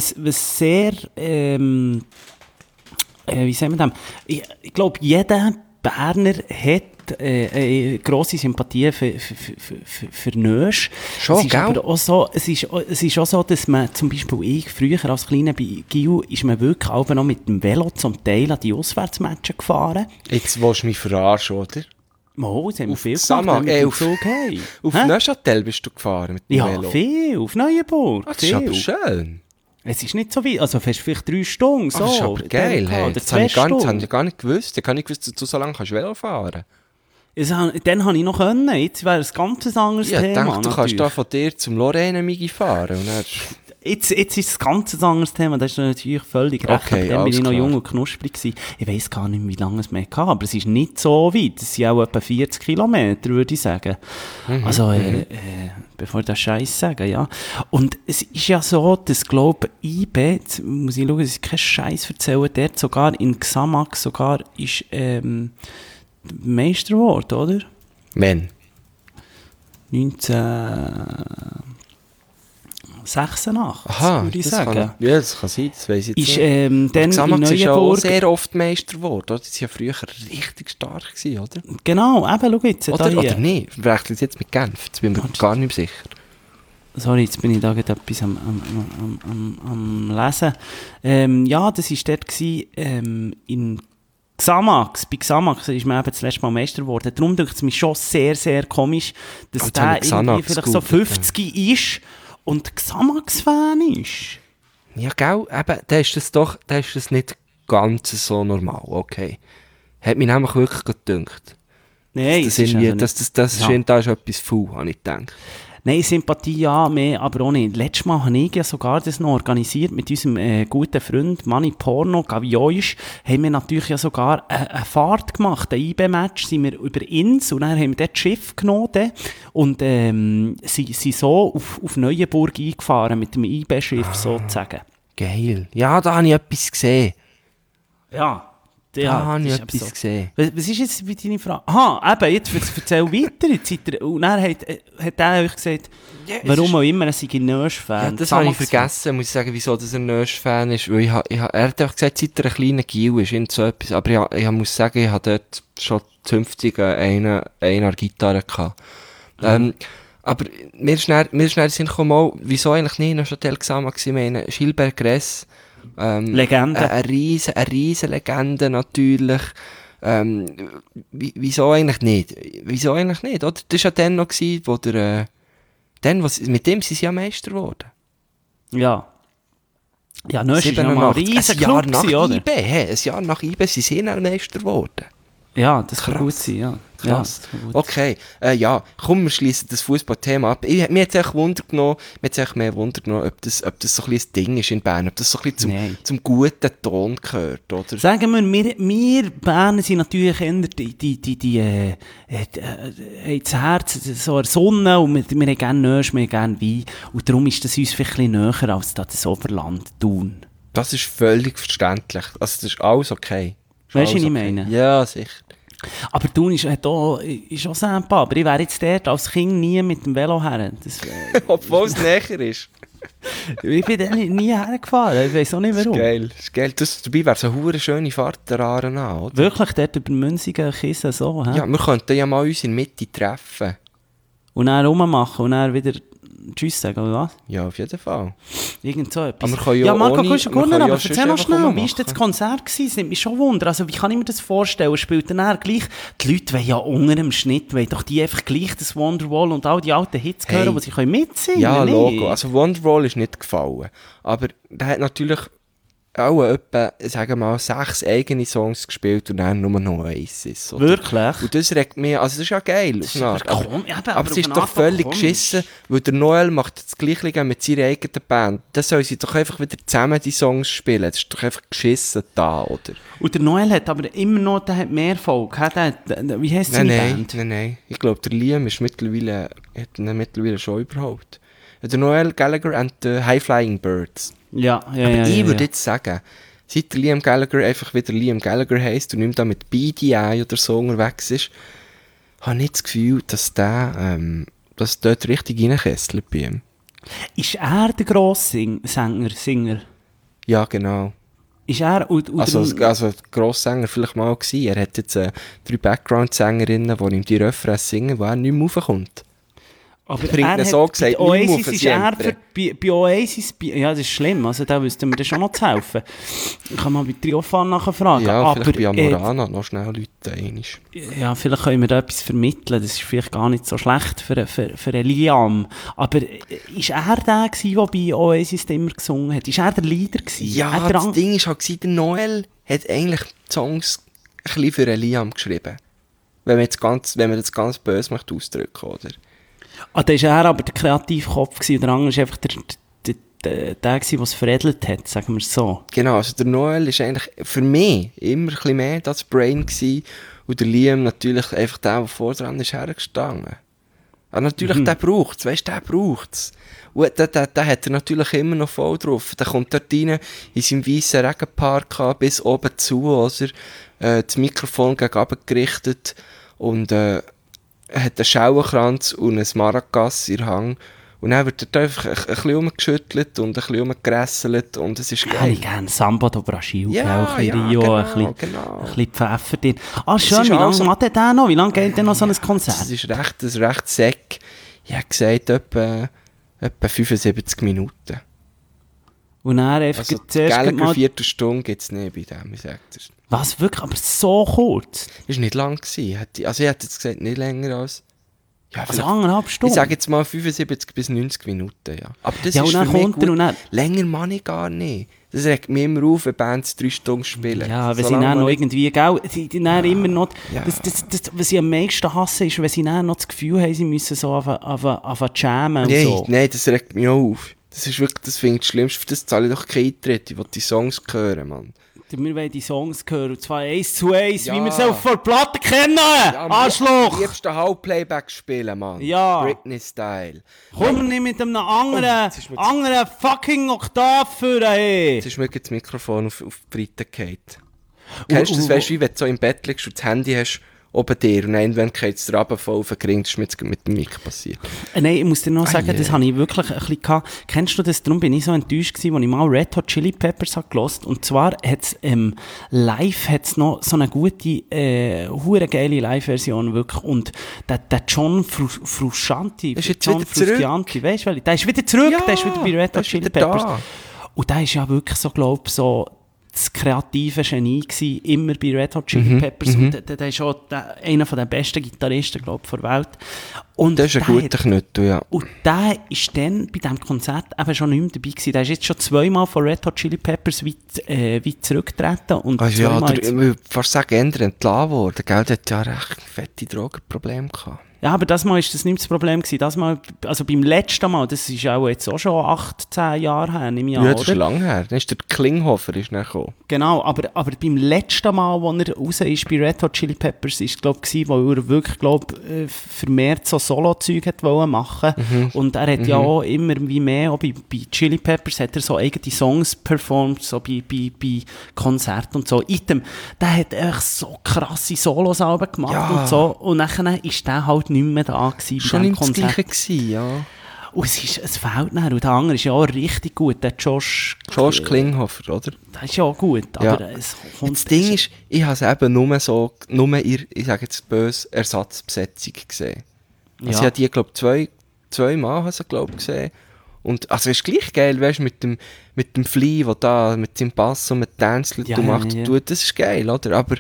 [SPEAKER 3] wie sagen wir das? Ich glaube, jeder Berner hat grosse Sympathie für Nösch.
[SPEAKER 2] Schon, gell?
[SPEAKER 3] Aber auch so, es ist auch so, dass man zum Beispiel früher als Kleiner bei Gil ist man wirklich auch noch mit dem Velo zum Teil an die Auswärtsmatchen gefahren.
[SPEAKER 2] Jetzt willst du mich verarschen, oder?
[SPEAKER 3] Oh, das haben wir viel
[SPEAKER 2] gemacht. Auf Neuchâtel bist du gefahren mit dem Velo?
[SPEAKER 3] Ja, viel. Auf Neuenburg.
[SPEAKER 2] Das ist aber schön.
[SPEAKER 3] Es ist nicht so weit, also fährst vielleicht 3 Stunden. So.
[SPEAKER 2] Das ist aber geil.
[SPEAKER 3] Hey.
[SPEAKER 2] Das habe ich gar nicht gewusst. Ich habe nicht gewusst, dass du so lange Velo fahren kannst.
[SPEAKER 3] Dann habe ich noch können. Jetzt wäre es ein ganz anderes Thema.
[SPEAKER 2] Ich dachte, du kannst da von dir zum Lorraine fahren. Und dann...
[SPEAKER 3] Jetzt ist es ein ganz anderes Thema, das ist natürlich völlig recht.
[SPEAKER 2] Okay,
[SPEAKER 3] Dann bin ich noch
[SPEAKER 2] klar.
[SPEAKER 3] jung und knusprig gewesen. Ich weiss gar nicht, wie lange es mehr hatte, aber es ist nicht so weit. Es sind auch etwa 40 Kilometer, würde ich sagen. Also, bevor ich das Scheiß sage, ja. Und es ist ja so, dass, glaube ich, IB, jetzt muss ich schauen, dass ich keinen Scheiß erzähle, dort sogar in Xamax sogar ist Meister geworden, oder?
[SPEAKER 2] Wenn?
[SPEAKER 3] 1986,
[SPEAKER 2] Aha,
[SPEAKER 3] würde ich
[SPEAKER 2] das
[SPEAKER 3] sagen.
[SPEAKER 2] ja, das kann sein, das weiss ich jetzt
[SPEAKER 3] Ist
[SPEAKER 2] nicht.
[SPEAKER 3] dann in
[SPEAKER 2] Xamax ist ja auch
[SPEAKER 3] Neuenburg...
[SPEAKER 2] sehr oft Meister geworden, oder? Die waren ja früher richtig stark gewesen, oder?
[SPEAKER 3] Genau, eben, schau jetzt.
[SPEAKER 2] Oder,
[SPEAKER 3] da hier.
[SPEAKER 2] oder nicht? Vielleicht jetzt mit Genf, jetzt bin ich mir gar nicht sicher.
[SPEAKER 3] Sorry, jetzt bin ich da gerade etwas am Lesen. Ja, das war dort gewesen, in Xamax. Bei Xamax ist man eben das letzte Mal Meister geworden. Darum denke ich es mir schon sehr, sehr komisch, dass
[SPEAKER 2] Und
[SPEAKER 3] der
[SPEAKER 2] jetzt habe
[SPEAKER 3] irgendwie
[SPEAKER 2] ich
[SPEAKER 3] vielleicht so
[SPEAKER 2] Xanax
[SPEAKER 3] 50 ist und Xamax-Fan ist.
[SPEAKER 2] Ja, gell, eben, da ist das nicht ganz so normal, okay. Hat mich nämlich wirklich gedacht.
[SPEAKER 3] Nein,
[SPEAKER 2] Das
[SPEAKER 3] es ist
[SPEAKER 2] irgendwie,
[SPEAKER 3] also nicht-
[SPEAKER 2] das
[SPEAKER 3] Ja.
[SPEAKER 2] scheint, da ist etwas faul, habe ich gedacht.
[SPEAKER 3] Nein, Sympathie ja, mehr, aber auch nicht. Letztes Mal habe ich ja sogar das noch organisiert mit unserem guten Freund Manni Porno, Gavioisch, haben wir natürlich ja sogar eine Fahrt gemacht, ein IB-Match, sind wir über Ins und dann haben wir dort das Schiff genommen und sind so auf Neuenburg eingefahren mit dem IB-Schiff sozusagen.
[SPEAKER 2] Geil. Ja, da habe ich etwas gesehen.
[SPEAKER 3] Ja,
[SPEAKER 2] Da habe ich
[SPEAKER 3] das ist eben
[SPEAKER 2] etwas gesehen.
[SPEAKER 3] Was ist jetzt für deine Frage? Aha, eben, jetzt erzähl weiter. Jetzt seid ihr, und dann hat er euch gesagt,
[SPEAKER 2] Ja, es
[SPEAKER 3] warum
[SPEAKER 2] ist-
[SPEAKER 3] auch immer, er sei ein Nösch-Fan.
[SPEAKER 2] Ja, das habe ich
[SPEAKER 3] Xamax-Fan.
[SPEAKER 2] vergessen, muss ich sagen, wieso dass er ein Nösch-Fan ist. Weil er hat einfach gesagt, seit er ein kleiner Gil ist, irgend so etwas. Aber ich muss sagen, ich habe dort schon zünftig eine Gitarre gehabt. Aber mir ist schnell in den Sinn gekommen, wieso eigentlich nicht noch schon Tel Xamax, ich meine, Gilbert Gress,
[SPEAKER 3] Legende.
[SPEAKER 2] eine riesen Legende natürlich. Wieso eigentlich nicht? Wieso eigentlich nicht? Oder? Das war ja dann noch, wo mit dem sind sie ja Meister geworden.
[SPEAKER 3] Ja. Ja, Nösch ist ja mal ein
[SPEAKER 2] 87,
[SPEAKER 3] riesen
[SPEAKER 2] ein Jahr
[SPEAKER 3] Club
[SPEAKER 2] nach
[SPEAKER 3] gewesen, oder?
[SPEAKER 2] IB, ein Jahr nach IB sind sie dann Meister geworden.
[SPEAKER 3] Ja, das kann
[SPEAKER 2] Krass.
[SPEAKER 3] gut sein, ja.
[SPEAKER 2] Krass.
[SPEAKER 3] Ja, das kann gut
[SPEAKER 2] Okay, ja, komm, wir schließen das Fußballthema ab. Mir hat es echt Wunder genommen, ob das so ein bisschen ein Ding ist in Bern, ob das so ein bisschen
[SPEAKER 3] Nein.
[SPEAKER 2] zum guten Ton gehört, oder?
[SPEAKER 3] Sagen wir Berner sind natürlich eher haben das Herz so der Sonne und wir haben gerne Nösch, wir haben gerne Wein. Und darum ist das uns vielleicht ein bisschen näher als das Oberland Thun.
[SPEAKER 2] Das ist völlig verständlich. Also, das ist alles okay. Ist
[SPEAKER 3] Weißt du,
[SPEAKER 2] alles
[SPEAKER 3] was ich
[SPEAKER 2] okay.
[SPEAKER 3] meine?
[SPEAKER 2] Ja, sicher.
[SPEAKER 3] Aber Thun ist auch Sampa, aber ich wäre jetzt dort als Kind nie mit dem Velo her.
[SPEAKER 2] Obwohl es näher ist.
[SPEAKER 3] Ich bin da nie hergefahren, ich weiß auch nicht
[SPEAKER 2] Das ist
[SPEAKER 3] warum.
[SPEAKER 2] geil. Das ist geil. Dabei wäre es eine hure schöne Fahrt der Aare an, oder?
[SPEAKER 3] Wirklich, dort über Münzigen, Kissen, so. He?
[SPEAKER 2] Ja, wir könnten ja mal uns in der Mitte treffen.
[SPEAKER 3] Und dann rummachen und dann wieder Tschüss sagen, oder was?
[SPEAKER 2] Ja, auf jeden Fall.
[SPEAKER 3] Irgend so etwas.
[SPEAKER 2] Aber wir können ja
[SPEAKER 3] ja, Marco,
[SPEAKER 2] ohne-
[SPEAKER 3] kommst du
[SPEAKER 2] wir können
[SPEAKER 3] gut,
[SPEAKER 2] ja
[SPEAKER 3] aber
[SPEAKER 2] sonst
[SPEAKER 3] erzähl noch
[SPEAKER 2] einfach
[SPEAKER 3] schnell, wie
[SPEAKER 2] rummachen.
[SPEAKER 3] war das Konzert gewesen? Das nimmt mich schon Wunder. Also, wie kann ich mir das vorstellen? Spielt dann gleich, die Leute wollen ja unter dem Schnitt, wollen doch die einfach gleich das Wonderwall und all die alten Hits
[SPEAKER 2] Hey.
[SPEAKER 3] hören, die sie können mitsingen
[SPEAKER 2] Ja,
[SPEAKER 3] nicht?
[SPEAKER 2] Logo. Also Wonderwall ist nicht gefallen. Aber der hat natürlich auch etwa, sagen wir mal, 6 eigene Songs gespielt und dann nur noch Oasis. Oder?
[SPEAKER 3] Wirklich?
[SPEAKER 2] Und das regt mich, also das ist ja geil. Auf eine Art. Aber,
[SPEAKER 3] Ja,
[SPEAKER 2] aber es ist doch völlig geschissen, weil der Noel macht das Gleiche mit seiner eigenen Band. Dann sollen sie doch einfach wieder zusammen die Songs spielen. Das ist doch einfach geschissen da, oder?
[SPEAKER 3] Und der Noel hat aber immer noch, der hat mehr Erfolg. Wie heisst seine Band?
[SPEAKER 2] Nein. Ich glaube, der Liam ist hat ihn mittlerweile schon überhaupt. Der Noel Gallagher and the High Flying Birds.
[SPEAKER 3] Ja.
[SPEAKER 2] Aber ich würde jetzt sagen, seit der Liam Gallagher einfach wieder Liam Gallagher heisst und nicht mehr mit BDI oder so unterwegs ist, habe ich das Gefühl, dass dass dort richtig reinkesselt bei ihm.
[SPEAKER 3] Ist er der grosse Singer?
[SPEAKER 2] Ja, genau.
[SPEAKER 3] Ist er... Und
[SPEAKER 2] Also Grosssänger vielleicht mal gewesen. Er hat jetzt 3 Background-Sängerinnen, die ihm die Refrains singen, wo er nicht mehr raufkommt.
[SPEAKER 3] aber
[SPEAKER 2] bringt
[SPEAKER 3] er
[SPEAKER 2] ihn
[SPEAKER 3] hat
[SPEAKER 2] so gesagt
[SPEAKER 3] bei
[SPEAKER 2] nicht mehr
[SPEAKER 3] Oasis
[SPEAKER 2] auf
[SPEAKER 3] ist
[SPEAKER 2] den
[SPEAKER 3] er
[SPEAKER 2] Siempre.
[SPEAKER 3] bei Oasis... ja, das ist schlimm. Also da wüssten wir dann schon noch zu helfen. Ich kann mal bei Triofan nachfragen.
[SPEAKER 2] Ja,
[SPEAKER 3] aber,
[SPEAKER 2] vielleicht bei Amorana noch schnell Leute einmal.
[SPEAKER 3] ja, vielleicht können wir da etwas vermitteln. Das ist vielleicht gar nicht so schlecht für einen Liam. Aber ist er der gewesen, der bei Oasis immer gesungen hat? Ist er der Leader gewesen?
[SPEAKER 2] Ja,
[SPEAKER 3] Hat er
[SPEAKER 2] das Ding ist halt gewesen, der Noel hat eigentlich die Songs ein bisschen für den Liam geschrieben. Wenn man das ganz böse möchte ausdrücken, oder?
[SPEAKER 3] da war er aber der Kreativkopf gewesen, und der andere war einfach der der es veredelt hat, sagen wir es so.
[SPEAKER 2] Genau, also der Noel ist eigentlich für mich immer ein bisschen mehr das Brain gewesen und der Liam natürlich einfach der vor dran ist hergestanden. Aber natürlich, der braucht es, weißt du, der braucht es. Und der hat er natürlich immer noch voll drauf. Der kommt dort rein, in seinem weißen Regenpark bis oben zu, oder? Das Mikrofon gegen runter gerichtet und hat einen Schauenkranz und ein Maracas in der Hand. Und dann wird er einfach ein bisschen umgeschüttelt und ein bisschen umgeresselt und es ist geil.
[SPEAKER 3] Ich gerne Samba do Brasil,
[SPEAKER 2] Ja,
[SPEAKER 3] ein bisschen Rio,
[SPEAKER 2] genau,
[SPEAKER 3] ein
[SPEAKER 2] genau.
[SPEAKER 3] bisschen Pfeffer drin. Ah, schön,
[SPEAKER 2] ist
[SPEAKER 3] wie lange
[SPEAKER 2] also-
[SPEAKER 3] macht der noch? Wie lange geht denn noch so ein Konzert?
[SPEAKER 2] Das ist recht säck. Ich habe gesagt, etwa 75 Minuten.
[SPEAKER 3] Und dann einfach
[SPEAKER 2] Also,
[SPEAKER 3] zuerst
[SPEAKER 2] Gallagher
[SPEAKER 3] mal...
[SPEAKER 2] Viertelstunde gibt es nicht bei dem, ich sage das.
[SPEAKER 3] Was, wirklich? Aber so kurz?
[SPEAKER 2] Das war nicht lang gewesen. Also ich hätte jetzt gesagt, nicht länger als... Ja,
[SPEAKER 3] Also
[SPEAKER 2] vielleicht-
[SPEAKER 3] 1,5
[SPEAKER 2] ich
[SPEAKER 3] Stunden?
[SPEAKER 2] sage jetzt mal 75 bis 90 Minuten, ja. Aber das
[SPEAKER 3] Ja,
[SPEAKER 2] ist
[SPEAKER 3] und dann
[SPEAKER 2] für mich
[SPEAKER 3] kommt er
[SPEAKER 2] gut.
[SPEAKER 3] und dann...
[SPEAKER 2] Länger mache ich gar nicht. Das regt mich immer auf, wenn Bands 3 Stunden spielen.
[SPEAKER 3] Ja, wenn sie
[SPEAKER 2] Solange
[SPEAKER 3] dann noch
[SPEAKER 2] man-
[SPEAKER 3] irgendwie, gell, die dann immer noch,
[SPEAKER 2] ja.
[SPEAKER 3] was sie am meisten hassen, ist, wenn sie dann noch das Gefühl haben, sie müssen so auf jammen und
[SPEAKER 2] Nein,
[SPEAKER 3] so.
[SPEAKER 2] nein, das regt mich auch auf. Das ist wirklich, das finde ich das Schlimmste. Für das zahle ich doch keinen Eintritt. Ich will die Songs hören, Mann.
[SPEAKER 3] Wir wollen die Songs hören, und zwar 1 zu 1,
[SPEAKER 2] Ja.
[SPEAKER 3] wie wir es auch vor Platten kennen!
[SPEAKER 2] Am
[SPEAKER 3] Arschloch!
[SPEAKER 2] liebsten Halbplayback spielen, Mann.
[SPEAKER 3] Ja.
[SPEAKER 2] Britney-Style.
[SPEAKER 3] Komm nicht mit einem anderen,
[SPEAKER 2] jetzt ist mir-
[SPEAKER 3] anderen fucking Oktav führen, hey!
[SPEAKER 2] Jetzt ist mir das Mikrofon auf die Breite gefallen. Kennst du das, weißt du, wie wenn du so im Bett liegst und das Handy hast oben dir und irgendwann geht es dir runter, voll auf den Ring. Das ist mir jetzt mit dem Mic passiert.
[SPEAKER 3] Nein, ich muss dir noch sagen,
[SPEAKER 2] je.
[SPEAKER 3] das habe ich wirklich ein bisschen gehabt. Kennst du das? Darum bin ich so enttäuscht gewesen, als ich mal Red Hot Chili Peppers habe gehört. Und zwar hat's, live hat's noch so eine gute, hure geile Live-Version, wirklich. Und der John Frusciante,
[SPEAKER 2] Ist jetzt
[SPEAKER 3] John
[SPEAKER 2] wieder zurück?
[SPEAKER 3] Frusciante, weißt du, der ist wieder zurück,
[SPEAKER 2] Ja,
[SPEAKER 3] der ist wieder bei Red
[SPEAKER 2] der
[SPEAKER 3] Hot
[SPEAKER 2] ist
[SPEAKER 3] Chili
[SPEAKER 2] wieder
[SPEAKER 3] Peppers.
[SPEAKER 2] da.
[SPEAKER 3] Und der ist ja wirklich so, glaube ich, so das kreative Genie gewesen, immer bei Red Hot Chili Peppers. Und der ist auch einer der besten Gitarristen, glaube ich, der Welt. Und
[SPEAKER 2] Das ist ein
[SPEAKER 3] der
[SPEAKER 2] guter Knüttel, ja.
[SPEAKER 3] und der ist dann bei diesem Konzert eben schon nicht mehr dabei gewesen. Der ist jetzt schon zweimal von Red Hot Chili Peppers weit zurückgetreten. Und
[SPEAKER 2] Also ja,
[SPEAKER 3] zweimal
[SPEAKER 2] ich würde fast sagen, eher entlassen worden. Gell, der hat ja recht fette Drogenprobleme gehabt.
[SPEAKER 3] ja, aber das Mal ist das nicht das Problem gewesen. Das Mal, also beim letzten Mal, das ist auch jetzt auch schon 8, 10 Jahre her, nehme ich an,
[SPEAKER 2] Ja, das ist
[SPEAKER 3] oder?
[SPEAKER 2] lang her. Dann ist der Klinghofer ist dann gekommen.
[SPEAKER 3] Genau, aber beim letzten Mal, als er raus ist bei Red Hot Chili Peppers, ist glaube ich, wo er wirklich, vermehrt so Solo-Zeug hat wollen machen. Und er hat ja auch immer wie mehr, auch bei Chili Peppers hat er so eigene Songs performt, so bei Konzerten und so. Item, der hat echt so krasse Solos-Alben gemacht
[SPEAKER 2] Ja.
[SPEAKER 3] und so. Und nachher ist der halt nicht mehr da gewesen bei
[SPEAKER 2] Schon
[SPEAKER 3] diesem
[SPEAKER 2] nicht das
[SPEAKER 3] Konzert.
[SPEAKER 2] Gleiche gewesen, ja.
[SPEAKER 3] Und es fehlt nachher. Und der andere ist ja auch richtig gut, der Josh
[SPEAKER 2] Klinghofer, oder?
[SPEAKER 3] der ist ja auch gut,
[SPEAKER 2] Ja.
[SPEAKER 3] aber es kommt...
[SPEAKER 2] Das Ding ist, ich habe es eben nur in, ich sage jetzt böse, Ersatzbesetzung gesehen. Also ich habe die, glaube ich, zweimal gesehen. Und, also es ist gleich geil, weißt du, mit dem Flea, der da, mit seinem Bass und mit Tänzchen
[SPEAKER 3] Ja,
[SPEAKER 2] macht,
[SPEAKER 3] ja.
[SPEAKER 2] tut, das ist geil, oder? Aber,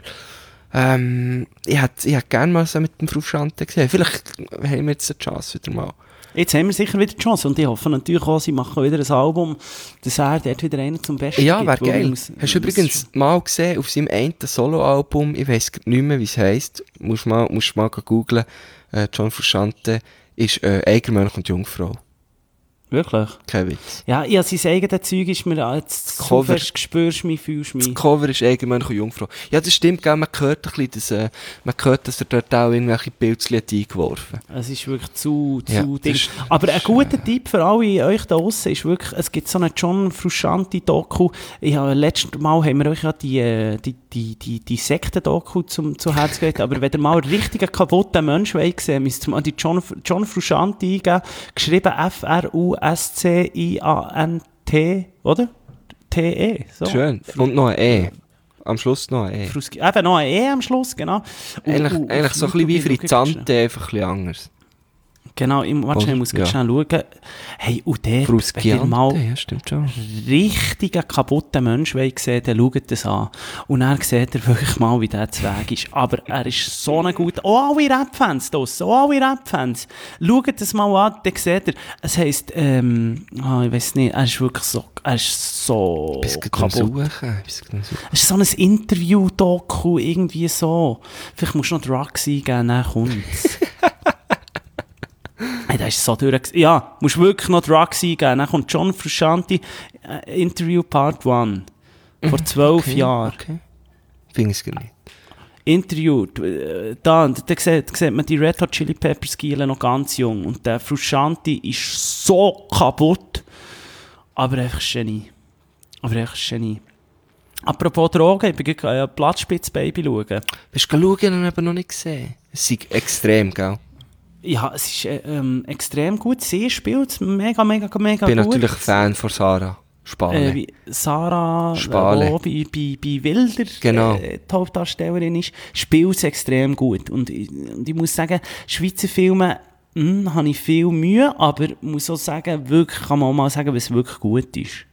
[SPEAKER 2] ich hätte gerne mal so mit dem Frusciante gesehen. Vielleicht haben wir jetzt eine Chance wieder mal.
[SPEAKER 3] Jetzt haben wir sicher wieder die Chance und ich hoffe natürlich auch, sie machen wieder ein Album, dass er dort wieder einen zum Besten
[SPEAKER 2] Ja,
[SPEAKER 3] gibt.
[SPEAKER 2] wäre
[SPEAKER 3] weil
[SPEAKER 2] geil.
[SPEAKER 3] muss-
[SPEAKER 2] Hast du
[SPEAKER 3] muss-
[SPEAKER 2] übrigens mal gesehen, auf seinem einen Soloalbum, ich weiss nicht mehr, wie es heisst, musst mal googlen, John Frusciante ist Eigermönch und Jungfrau.
[SPEAKER 3] Wirklich?
[SPEAKER 2] Kein Witz.
[SPEAKER 3] Ja, ja, sein eigenes Zeug ist mir jetzt so
[SPEAKER 2] Cover.
[SPEAKER 3] fest, spürst mich, fühlst
[SPEAKER 2] Das
[SPEAKER 3] mich.
[SPEAKER 2] Cover ist Eigermönch und Jungfrau. Ja, das stimmt, gell? Man hört ein bisschen, dass er dort auch irgendwelche Pilzchen hat eingeworfen.
[SPEAKER 3] Es ist wirklich zu
[SPEAKER 2] Ja,
[SPEAKER 3] Ding.
[SPEAKER 2] das ist-
[SPEAKER 3] Aber ein guter Tipp für alle euch da draussen ist wirklich, es gibt so eine John Frusciante-Doku. Letztes Mal haben wir euch ja die Sekten-Doku zu Herz gelegt. Aber wenn ihr mal einen richtigen kaputten Mensch wollt sehen, müsst ihr mal die John Frusciante eingeben. Geschrieben Frusciante, oder? T-E. So.
[SPEAKER 2] Schön. Und noch ein E. Am Schluss noch ein E.
[SPEAKER 3] Eben noch ein E am Schluss, genau.
[SPEAKER 2] Eigentlich
[SPEAKER 3] auf
[SPEAKER 2] so ein bisschen wie
[SPEAKER 3] YouTube
[SPEAKER 2] Frizzante, einfach ein bisschen anders.
[SPEAKER 3] Genau, warte, ich muss
[SPEAKER 2] Ja.
[SPEAKER 3] ganz schnell schauen. Hey, und der, wenn ihr
[SPEAKER 2] Frusciante,
[SPEAKER 3] mal
[SPEAKER 2] ja, stimmt schon.
[SPEAKER 3] richtigen kaputten Mensch sehen, dann schaut das an. Und dann seht ihr wirklich mal, wie der Weg ist. Aber er ist so ein guter... Oh, alle Rap-Fans draussen, Rap-Fans. Schaut das mal an, dann seht ihr, es heisst, ich weiss nicht, er ist wirklich so,
[SPEAKER 2] Bis
[SPEAKER 3] kaputt.
[SPEAKER 2] suchen.
[SPEAKER 3] Es ist so ein Interview-Doku, irgendwie so. Vielleicht musst du noch Drugs eingeben, dann kommt's. Das ist so durch. Ja, musst wirklich noch Drugs eingeben. Dann kommt John Frusciante, Interview Part 1. Vor 12 Jahren.
[SPEAKER 2] Okay. Finde ich es gar nicht.
[SPEAKER 3] Interview. Da sieht man die Red Hot Chili Peppers Giele noch ganz jung. Und der Frusciante ist so kaputt. Aber einfach Genie. Apropos Drogen, ich bin gerade Blattspitz-Baby schauen.
[SPEAKER 2] Bist du schauen? Ich habe ihn aber noch nicht gesehen. Es ist extrem, gell?
[SPEAKER 3] Ja, es ist extrem gut. Sie spielt es mega gut.
[SPEAKER 2] Ich bin natürlich ein Fan von Sarah Spale.
[SPEAKER 3] Sarah
[SPEAKER 2] Spale.
[SPEAKER 3] Die bei Wilder
[SPEAKER 2] Genau.
[SPEAKER 3] Die Hauptdarstellerin ist, spielt es extrem gut. Und ich muss sagen, Schweizer Filme habe ich viel Mühe, aber muss auch sagen, wirklich, kann man auch mal sagen, was wirklich gut ist.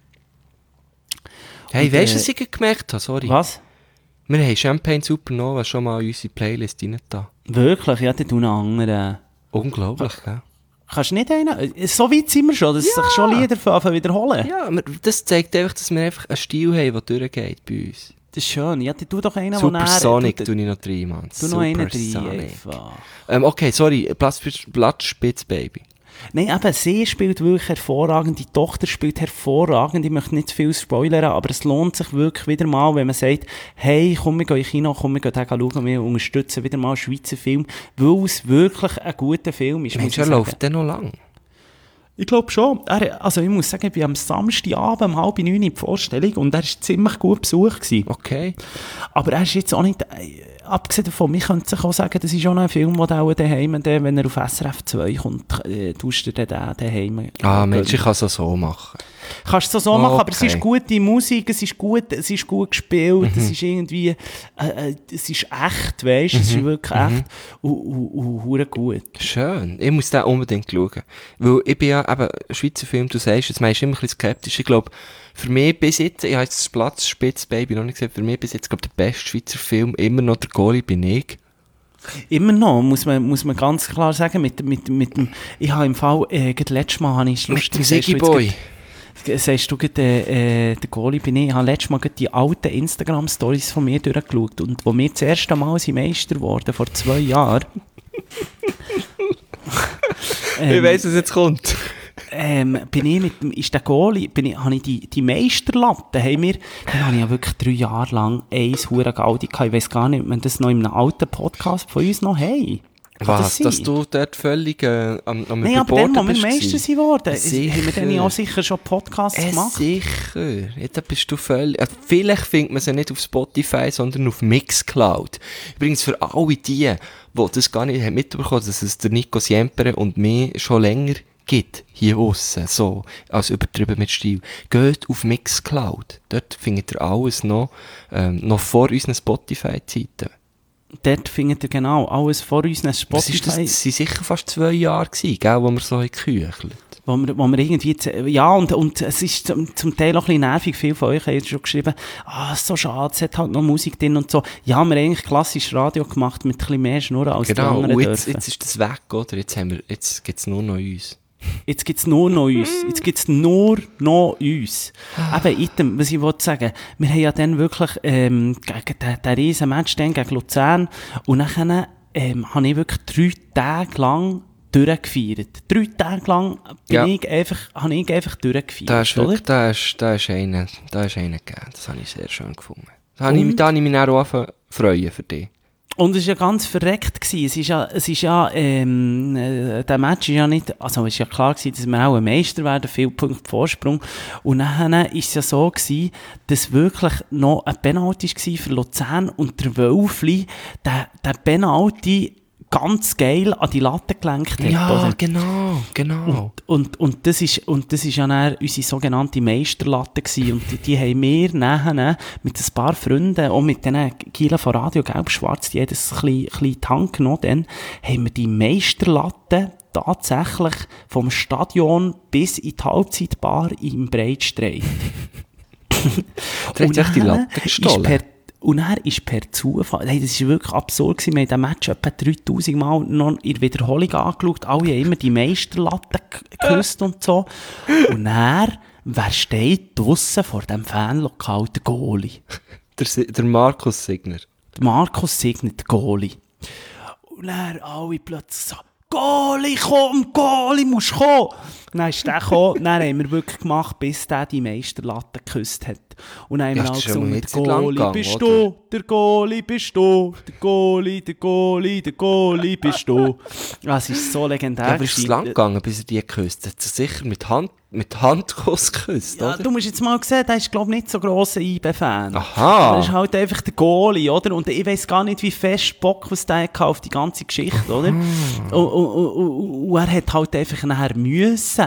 [SPEAKER 2] Hey,
[SPEAKER 3] Und,
[SPEAKER 2] weißt du, was ich gemerkt habe? Sorry.
[SPEAKER 3] Was?
[SPEAKER 2] Wir haben Champagne Supernova schon mal in unsere Playlist rein da.
[SPEAKER 3] Wirklich? Ja, die tun einen anderen.
[SPEAKER 2] Unglaublich, gell?
[SPEAKER 3] Kannst du nicht einen? So weit sind wir schon, dass sich schon Lieder wiederholen.
[SPEAKER 2] Ja, das zeigt einfach, dass wir einfach einen Stil haben, der durchgeht bei uns.
[SPEAKER 3] Das ist schön. Ja, tu doch einen,
[SPEAKER 2] Supersonic tue ich noch rein, Mann.
[SPEAKER 3] Tu noch einen rein, einfach.
[SPEAKER 2] Okay, sorry, Blattspitz, Baby.
[SPEAKER 3] Nein, eben, sie spielt wirklich hervorragend, die Tochter spielt hervorragend, ich möchte nicht zu viel spoilern, aber es lohnt sich wirklich wieder mal, wenn man sagt, hey, komm, wir gehen in Kino, komm, wir gehen den schauen, wir unterstützen wieder mal einen Schweizer Film, weil es wirklich ein guter Film ist.
[SPEAKER 2] Mensch, er läuft dann noch lang?
[SPEAKER 3] Ich glaube schon. Also ich muss sagen, ich war am Samstagabend um 8:30 in die Vorstellung und er war ziemlich gut besucht gewesen.
[SPEAKER 2] Okay.
[SPEAKER 3] Aber er ist jetzt auch nicht, abgesehen davon, ich könnte sich auch sagen, das ist schon ein Film, der auch daheim, wenn er auf SRF 2 kommt, tust du den daheim.
[SPEAKER 2] Mensch, ich kann es auch so machen.
[SPEAKER 3] Kannst du es so machen, aber es ist gute Musik, es ist gut gespielt, es ist irgendwie, es ist echt, weißt du, es ist wirklich echt und gut.
[SPEAKER 2] Schön, ich muss den unbedingt schauen. Weil ich bin ja eben Schweizer Film, du sagst, jetzt meinst du immer ein bisschen skeptisch. Ich glaube, für mich bis jetzt, ich habe jetzt das Blattspitz-Baby noch nicht gesehen, für mich bis jetzt, glaube ich, der beste Schweizer Film immer noch der Goalie bin ich.
[SPEAKER 3] Immer noch, muss man ganz klar sagen, mit dem, ich habe im Fall, letztes Mal habe ich
[SPEAKER 2] mit dem Siggy Boy.
[SPEAKER 3] Sagst du, der Goalie bin ich habe letztes Mal die alten Instagram-Stories von mir durchgeschaut und wo wir das erste Mal sind Meister wurden, vor 2 Jahren.
[SPEAKER 2] Ich weiss, was jetzt kommt.
[SPEAKER 3] Bin ich mit dem, ist der Goalie, habe ich die Meisterlatte, dann habe ich ja wirklich 3 Jahre lang eins hure Gaudi gehabt. Ich weiss gar nicht, ob wir das noch in einem alten Podcast von uns noch haben.
[SPEAKER 2] Was, dass du dort völlig am
[SPEAKER 3] Nein, aber dann, wo wir Meister sind worden,
[SPEAKER 2] sicher.
[SPEAKER 3] haben wir dann ja auch sicher schon Podcasts gemacht.
[SPEAKER 2] Sicher, ja, da bist du völlig... vielleicht findet man sie nicht auf Spotify, sondern auf Mixcloud. Übrigens für alle die das gar nicht mitbekommen haben, dass es der Nico Siempre und mir schon länger gibt, hier aussen, so, als übertrieben mit Stil. Geht auf Mixcloud. Dort findet ihr alles noch vor unseren Spotify-Zeiten.
[SPEAKER 3] Dort findet ihr genau alles vor unseren Spotify.
[SPEAKER 2] Das waren sicher fast 2 Jahre, gell, wo wir so geküchelt.
[SPEAKER 3] Wo wir irgendwie, ja, und es ist zum Teil auch ein bisschen nervig. Viele von euch haben jetzt schon geschrieben, ist so schade, es hat halt noch Musik drin und so. Ja, wir haben eigentlich klassisch Radio gemacht mit ein bisschen mehr Schnurren als die anderen
[SPEAKER 2] dürfen. Jetzt ist das weg, oder? Jetzt gibt es nur noch uns.
[SPEAKER 3] Jetzt gibt es nur noch uns. Eben, was ich wollte sagen, wir haben ja dann wirklich gegen den riesen Match dann gegen Luzern und dann habe ich wirklich 3 Tage lang durchgefeiert. 3 Tage lang habe ich einfach durchgefeiert.
[SPEAKER 2] Da ist wirklich, da ist einer gegeben. Das habe ich sehr schön gefunden. Da habe ich mich dann auch freuen für dich.
[SPEAKER 3] Und es war ja ganz verreckt gewesen. Der Match ist ja nicht, also es war ja klar gewesen, dass wir auch ein Meister werden, viel Punkte Vorsprung. Und dann war es ja so gewesen, dass wirklich noch ein Penalty war für Luzern und der Wölfli, der Penalty ganz geil an die Latte gelenkt hat.
[SPEAKER 2] Ja,
[SPEAKER 3] oder?
[SPEAKER 2] Genau.
[SPEAKER 3] Und das ist ja dann unsere sogenannte Meisterlatte gewesen. Und die haben wir nachher mit ein paar Freunden, auch mit den Kielen von Radio Gelb-Schwarz, die haben das ein bisschen in die Hand genommen, dann haben wir die Meisterlatte tatsächlich vom Stadion bis in die Halbzeitbar im Breitstreit.
[SPEAKER 2] Der hat sich die Latte gestohlen.
[SPEAKER 3] Und er ist per Zufall, hey, das war wirklich absurd gewesen, wir haben den Match etwa 3000 Mal noch in der Wiederholung angeschaut, alle haben immer die Meisterlatte geküsst und so. Und wer steht draussen vor dem Fanlokal? Der Goalie.
[SPEAKER 2] Der Markus Signer.
[SPEAKER 3] Der Markus Signer, der Goalie. Und dann alle plötzlich so, Goalie, komm, Goalie, musst kommen. Dann ist der gekommen, dann haben wir wirklich gemacht, bis der die Meisterlatte geküsst hat. Und dann haben wir auch gesungen, der Goalie bist du, der Goalie bist du, der Goalie, der Goalie, der Goalie bist du. Das ist so legendär.
[SPEAKER 2] Ja, aber ist es lang gegangen, bis er die geküsst hat? Sicher mit Handkuss geküsst,
[SPEAKER 3] ja,
[SPEAKER 2] oder?
[SPEAKER 3] Du musst jetzt mal sehen, der ist, glaube ich, nicht so grosser IB-Fan.
[SPEAKER 2] Aha.
[SPEAKER 3] Er ist halt einfach der Goalie, oder? Und ich weiss gar nicht, wie fest Bock was der hatte auf die ganze Geschichte, oder? Und er hat halt einfach nachher müssen.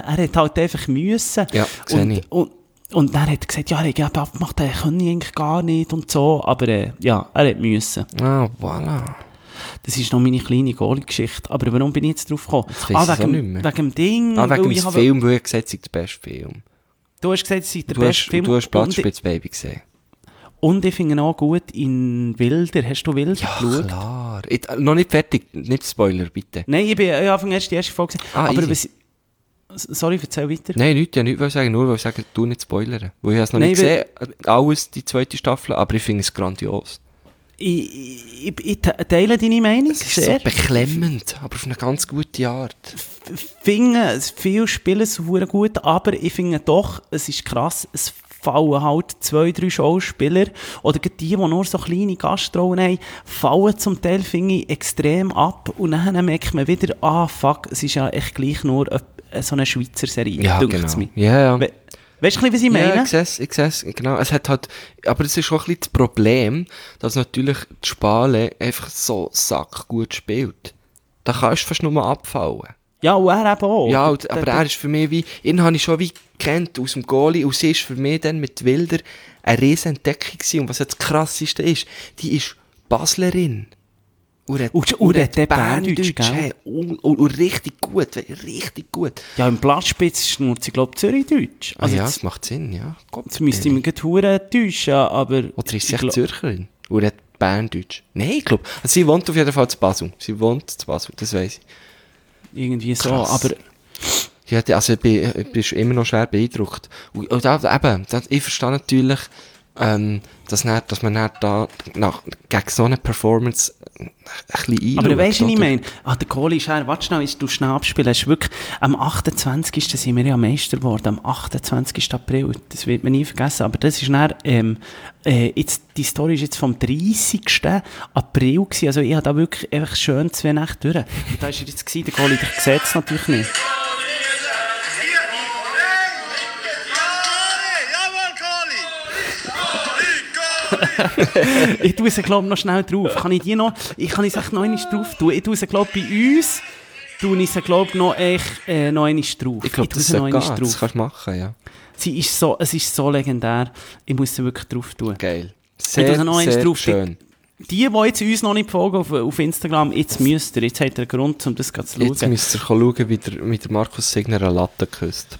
[SPEAKER 2] Ja, sehe ich.
[SPEAKER 3] Und dann hat er gesagt, ja, er hat abgemacht, er könne eigentlich gar nicht und so. Aber ja, er hat müssen.
[SPEAKER 2] Ah, voilà.
[SPEAKER 3] Das ist noch meine kleine Goalie-Geschichte. Aber warum bin ich jetzt drauf gekommen? Wegen dem Ding.
[SPEAKER 2] Wegen dem Film, wo ich gesagt habe, es sei der beste Film.
[SPEAKER 3] Du hast gesagt, es sei der beste Film.
[SPEAKER 2] Du hast Platzspitzbaby gesehen.
[SPEAKER 3] Und ich finde ihn auch gut in Wilder. Hast du Wilder geschaut?
[SPEAKER 2] Ja, klar. Noch nicht fertig. Nicht Spoiler, bitte.
[SPEAKER 3] Nein, ich habe erst die erste Folge gesehen. Aber
[SPEAKER 2] easy.
[SPEAKER 3] Sorry, erzähl weiter.
[SPEAKER 2] Nein, nichts. Ich wollte sagen, nur weil ich sage, du nicht spoilern. Weil ich habe es noch nicht gesehen, alles, die zweite Staffel, aber ich finde es grandios.
[SPEAKER 3] Ich teile deine Meinung.
[SPEAKER 2] Es ist so beklemmend, aber auf eine ganz gute Art.
[SPEAKER 3] Ich finde, viele spielen so gut, aber ich finde doch, es ist krass, es fallen halt 2-3 Schauspieler, oder die nur so kleine Gastrollen haben, fallen zum Teil, finde ich, extrem ab. Und dann merkt man wieder, fuck, es ist ja echt gleich nur so eine Schweizer Serie.
[SPEAKER 2] Ja, genau. Ja.
[SPEAKER 3] Weißt du, was ich meine?
[SPEAKER 2] Ja, ich sehe es, genau. Es hat halt, aber es ist auch ein bisschen das Problem, dass natürlich die Spale einfach so sackgut spielt. Da kannst du fast nur abfallen.
[SPEAKER 3] Ja, und er eben auch.
[SPEAKER 2] Ja, aber er ist für mich wie, ihn habe ich schon wie gekannt aus dem Goalie, und sie ist für mich dann mit Wilder eine riesen Entdeckung gewesen. Und was jetzt das Krasseste ist, die ist Baslerin. Und
[SPEAKER 3] der Berndeutsch, gell?
[SPEAKER 2] Und richtig gut, richtig gut.
[SPEAKER 3] Ja, im Platzspitz schnurrt sie, glaube ich, Zürichdeutsch.
[SPEAKER 2] Also ja, das macht Sinn, ja.
[SPEAKER 3] Jetzt müsste ich mich gerade täuschen, aber...
[SPEAKER 2] Oder ist sie echt Zürcherin? Oder hat Berndeutsch? Nein, ich glaube. Also sie wohnt auf jeden Fall zu Basel. Das weiss ich.
[SPEAKER 3] Irgendwie so,
[SPEAKER 2] krass.
[SPEAKER 3] Aber...
[SPEAKER 2] Ja, also ich bin immer noch schwer beeindruckt. Und eben, ich verstehe natürlich, dass man dann da gegen so eine Performance ein bisschen einschaut.
[SPEAKER 3] Aber weißt du, was ich meine? Der Goalie ist her, warte schnell, du schnell abspielen. Es ist wirklich, am 28. sind wir ja Meister geworden, am 28. April. Das wird man nie vergessen. Aber das ist dann, jetzt, die Story ist jetzt vom 30. April gewesen. Also ich habe da wirklich einfach schön 2 Nächte durch. Und da war er jetzt gewesen, der Goalie, ich sehe es natürlich nicht. Ich tue sie, glaube ich, noch schnell drauf. Kann ich sie noch einmal drauf tun? Ich tue sie, glaube ich, bei uns, tue ich sie, glaube ich, noch einmal drauf.
[SPEAKER 2] Ich glaube, das kannst du machen, ja.
[SPEAKER 3] Es ist so legendär. Ich muss sie wirklich drauf tun.
[SPEAKER 2] Geil.
[SPEAKER 3] Sehr
[SPEAKER 2] schön.
[SPEAKER 3] Die jetzt uns noch nicht folgen auf Instagram, jetzt müsst ihr. Jetzt habt ihr einen Grund, um das zu schauen.
[SPEAKER 2] Jetzt müsst ihr schauen, wie der Markus Signer eine Latte küsst.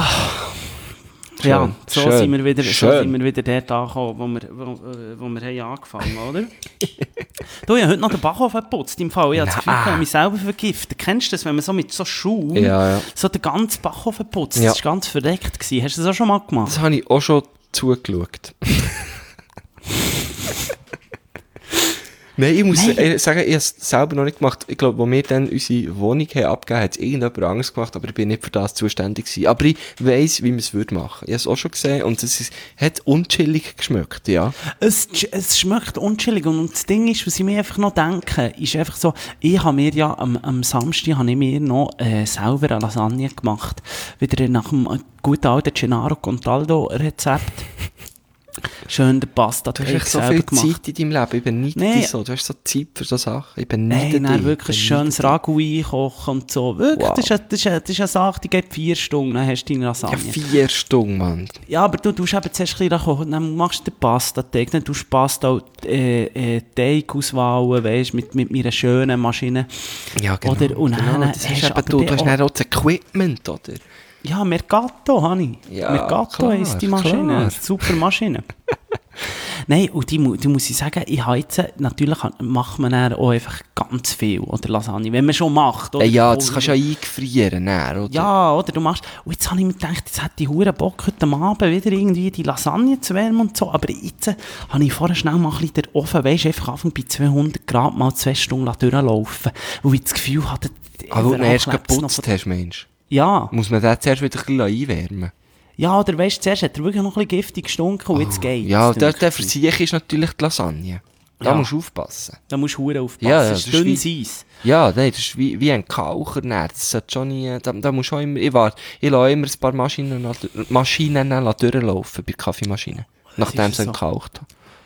[SPEAKER 3] Ja, so sind wir wieder dort angekommen, wo wir haben angefangen haben, oder? Du, ich habe heute noch den Backofen geputzt, im Fall. Ich habe das Gefühl, ich habe mich selber vergiftet. Kennst du das, wenn man so mit so Schuhen so den ganzen Backofen putzt? Ja. Das war ganz verdeckt. Hast du das auch schon mal gemacht?
[SPEAKER 2] Das habe ich auch schon zugeschaut. Nein, ich muss sagen, ich habe es selber noch nicht gemacht. Ich glaube, als wir dann unsere Wohnung haben abgegeben, hat es irgendjemand anderes gemacht, aber ich bin nicht für das zuständig gewesen. Aber ich weiss, wie man es machen würde. Ich habe es auch schon gesehen und hat unchillig geschmeckt, ja.
[SPEAKER 3] Es schmeckt unchillig und das Ding ist, was ich mir einfach noch denke, ist einfach so, ich habe mir ja am Samstag noch selber eine Lasagne gemacht. Wieder nach dem guten alten Gennaro Contaldo Rezept. Schön der Pasta.
[SPEAKER 2] Du hast echt so viel Zeit in deinem Leben. Ich bin nicht so. Du hast so Zeit für so Sachen. Ich bin nicht
[SPEAKER 3] Nein, wirklich ein schönes Ragu einkochen und so. Wirklich, wow. Das ist eine Sache, die geht 4 Stunden, dann hast du deine Lasagne.
[SPEAKER 2] Ja, 4 Stunden, Mann.
[SPEAKER 3] Ja, aber du tust eben zuerst ein bisschen kochen, dann machst du den Pasta-Teig, dann tust du Pasta Teig auswählen, weißt, mit meiner schönen Maschine.
[SPEAKER 2] Ja, genau.
[SPEAKER 3] Oder, und
[SPEAKER 2] genau. Das hast eben du hast dann auch das Equipment, oder?
[SPEAKER 3] Ja, Mercato habe ich. Ja, Mercato ist die Maschine. Klar. Super Maschine. Nein, und die muss ich sagen, ich habe jetzt, natürlich macht man dann auch einfach ganz viel, oder Lasagne, wenn man schon macht. Oder?
[SPEAKER 2] Ja, das kannst du ja eingefrieren, oder?
[SPEAKER 3] Ja, oder du machst, und jetzt habe ich mir gedacht, jetzt hätte ich verdammt Bock, heute Abend wieder irgendwie die Lasagne zu wärmen und so, aber jetzt habe ich vorher schnell mal ein bisschen den Ofen, weisst, einfach bei 200 Grad mal 2 Stunden durchlaufen, weil ich das Gefühl hatte,
[SPEAKER 2] Aber wenn du erst geputzt hast, meinst du?
[SPEAKER 3] Ja.
[SPEAKER 2] Muss man den zuerst wieder ein bisschen einwärmen?
[SPEAKER 3] Ja, oder weißt du, zuerst hat er wirklich noch ein bisschen giftig gestunken und jetzt geht's.
[SPEAKER 2] Ja, der Versuch ist natürlich die Lasagne. Da musst du aufpassen.
[SPEAKER 3] Da musst du verdammt aufpassen.
[SPEAKER 2] Ja,
[SPEAKER 3] das ist dünnes Eis.
[SPEAKER 2] Ja, nein, das ist wie ein Kaucher. Das sollte schon nie, da musst du auch immer, ich lasse immer ein paar Maschinen durchlaufen bei der Kaffeemaschine. Nachdem sie gekaucht haben.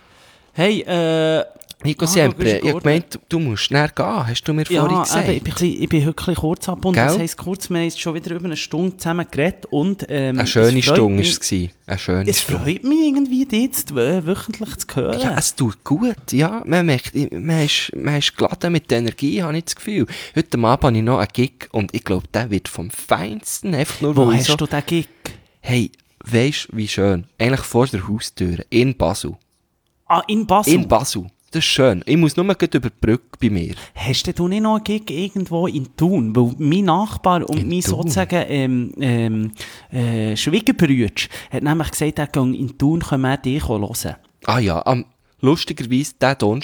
[SPEAKER 3] Hey,
[SPEAKER 2] Nico Siempre, ich habe gemeint, du musst schnell gehen, hast du mir vorhin gesagt.
[SPEAKER 3] Ja, ich bin heute kurz abgebunden. Das heisst, kurz, wir haben jetzt schon wieder über eine Stunde zusammen geredet und
[SPEAKER 2] eine schöne Stunde war es. Es
[SPEAKER 3] freut mich irgendwie, dich jetzt wöchentlich zu hören.
[SPEAKER 2] Ja, es tut gut, ja. Man merkt, man ist geladen mit der Energie, habe ich das Gefühl. Heute Abend habe ich noch einen Gig und ich glaube, der wird vom Feinsten. Einfach nur,
[SPEAKER 3] wo hast du den Gig?
[SPEAKER 2] Hey, weisst du, wie schön? Eigentlich vor der Haustür, in Basel.
[SPEAKER 3] Ah, in Basel?
[SPEAKER 2] In Basel. Das ist schön. Ich muss nur über die Brücke bei mir.
[SPEAKER 3] Hast du nicht noch einen Gig irgendwo in Thun? Weil mein Nachbar und mein sozusagen Schwiegerbrüder hat nämlich gesagt, er kann in Thun dich hören.
[SPEAKER 2] Ah ja, lustigerweise,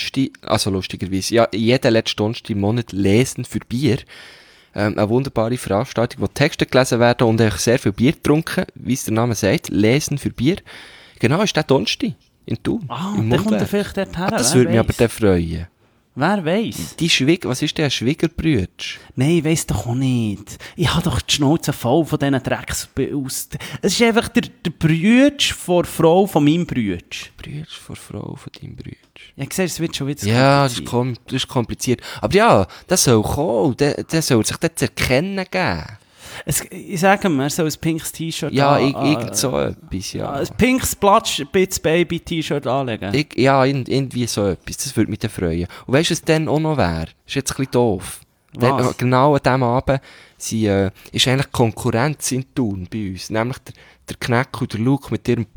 [SPEAKER 2] ja, jeden letzten Donnerstag im Monat lesen für Bier. Eine wunderbare Veranstaltung, wo Texte gelesen werden und ich sehr viel Bier getrunken, wie es der Name sagt, lesen für Bier. Genau, ist der Donnerstag. In Thun.
[SPEAKER 3] Ah, dann kommt er vielleicht dort her.
[SPEAKER 2] Das würde mich aber dann freuen.
[SPEAKER 3] Wer weiss?
[SPEAKER 2] Was ist der Schwiegerbrüder?
[SPEAKER 3] Nein, ich weiss doch auch nicht. Ich habe doch die Schnauze voll von diesen Drecks aus. Es ist einfach der Brüder von der Frau von meinem Brüder.
[SPEAKER 2] Brüder von der Frau von deinem Brüder.
[SPEAKER 3] Ja, ich sehe, es wird schon wieder
[SPEAKER 2] kompliziert. Das ist kompliziert. Aber ja, das soll kommen. Der soll sich dort zu erkennen geben.
[SPEAKER 3] Ich sage mir, er soll ein pinkes T-Shirt
[SPEAKER 2] irgend so etwas, ja.
[SPEAKER 3] Ein pinkes Bits Baby T-Shirt anlegen.
[SPEAKER 2] Irgendwie so etwas. Das würde mich dann freuen. Und weißt du, was dann auch noch wäre? Ist jetzt ein bisschen doof.
[SPEAKER 3] Was?
[SPEAKER 2] Genau an diesem Abend ist eigentlich Konkurrenz in Thun bei uns. Nämlich der Kneck und der Luke mit ihrem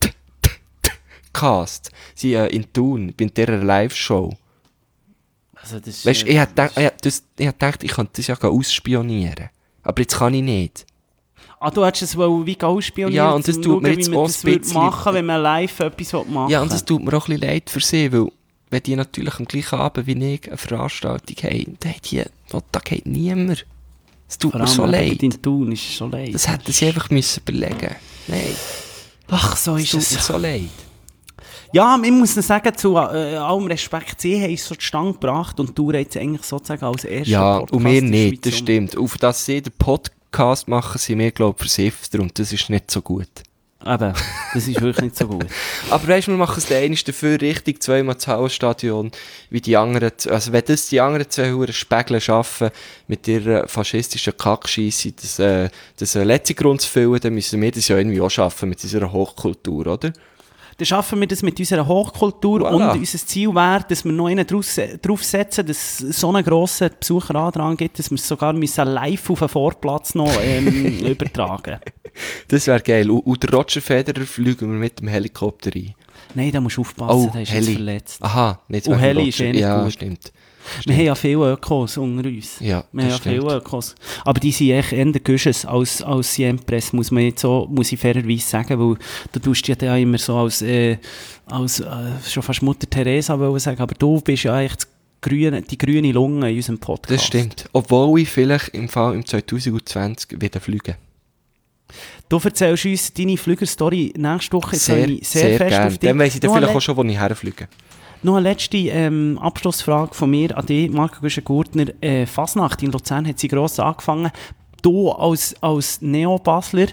[SPEAKER 2] Podcast. Sie in Thun, bei dieser Live-Show.
[SPEAKER 3] Also das
[SPEAKER 2] weißt du, ich habe gedacht, ich könnte das ja ausspionieren. Aber jetzt kann ich nicht.
[SPEAKER 3] Ah, du hättest es wohl wie ausspionieren.
[SPEAKER 2] Ja, und das tut mir jetzt auch ein bisschen
[SPEAKER 3] machen, wenn man live etwas machen will.
[SPEAKER 2] Ja, und das tut mir auch ein bisschen leid für sie, weil wenn die natürlich am gleichen Abend wie ich eine Veranstaltung haben, da geht niemand. Es tut mir so leid.
[SPEAKER 3] In Thun ist es so leid.
[SPEAKER 2] Das hätten sie einfach müssen überlegen. Nein.
[SPEAKER 3] Ach, so ist es.
[SPEAKER 2] Tut mir so leid.
[SPEAKER 3] Ja, ich muss sagen, zu allem Respekt, sie haben es so zustande gebracht und du redest eigentlich sozusagen als erster
[SPEAKER 2] ja,
[SPEAKER 3] Podcast.
[SPEAKER 2] Und wir nicht, das stimmt. Auf das sie den Podcast machen, sind wir, glaube ich, versiffter und das ist nicht so gut.
[SPEAKER 3] Eben, das ist wirklich nicht so gut.
[SPEAKER 2] Aber weißt du, wir machen es der eine dafür richtig, zweimal das Hallenstadion, wie die anderen, also wenn das die anderen zwei Huren Spägle schaffen, mit ihrer faschistischen Kackscheisse, das letzte Grund zu füllen, dann müssen wir das ja irgendwie auch schaffen mit unserer Hochkultur, oder?
[SPEAKER 3] Dann schaffen wir das mit unserer Hochkultur und unser Ziel wäre, dass wir noch einen draufsetzen, dass es so einen grossen Besucherandrang gibt, dass wir es sogar live auf den Vorplatz noch übertragen.
[SPEAKER 2] Das wäre geil. Und der Roger Federer fliegen wir mit dem Helikopter rein.
[SPEAKER 3] Nein, da musst du aufpassen, der ist jetzt verletzt.
[SPEAKER 2] Aha, nicht
[SPEAKER 3] und Heli ist eh nicht gut.
[SPEAKER 2] Stimmt.
[SPEAKER 3] Wir haben ja viele Ökos unter uns.
[SPEAKER 2] Ja,
[SPEAKER 3] wir haben ja viele Ökos. Aber die sind echt eher Güsches als Siempres, muss ich fairerweise sagen, weil du tust ja da immer so als schon fast Mutter Teresa sagen, aber du bist ja eigentlich die grüne Lunge in unserem Podcast.
[SPEAKER 2] Das stimmt. Obwohl ich vielleicht im 2020 wieder fliege.
[SPEAKER 3] Du erzählst uns deine Flügerstory nächste Woche.
[SPEAKER 2] Sehr fest gern. Auf dich. Dann weiss ich dann vielleicht auch schon, wo ich herfliege.
[SPEAKER 3] Noch eine letzte Abschlussfrage von mir an dich, Marco Güschen-Gurtner. Fasnacht in Luzern hat sie gross angefangen. Du als Neo-Basler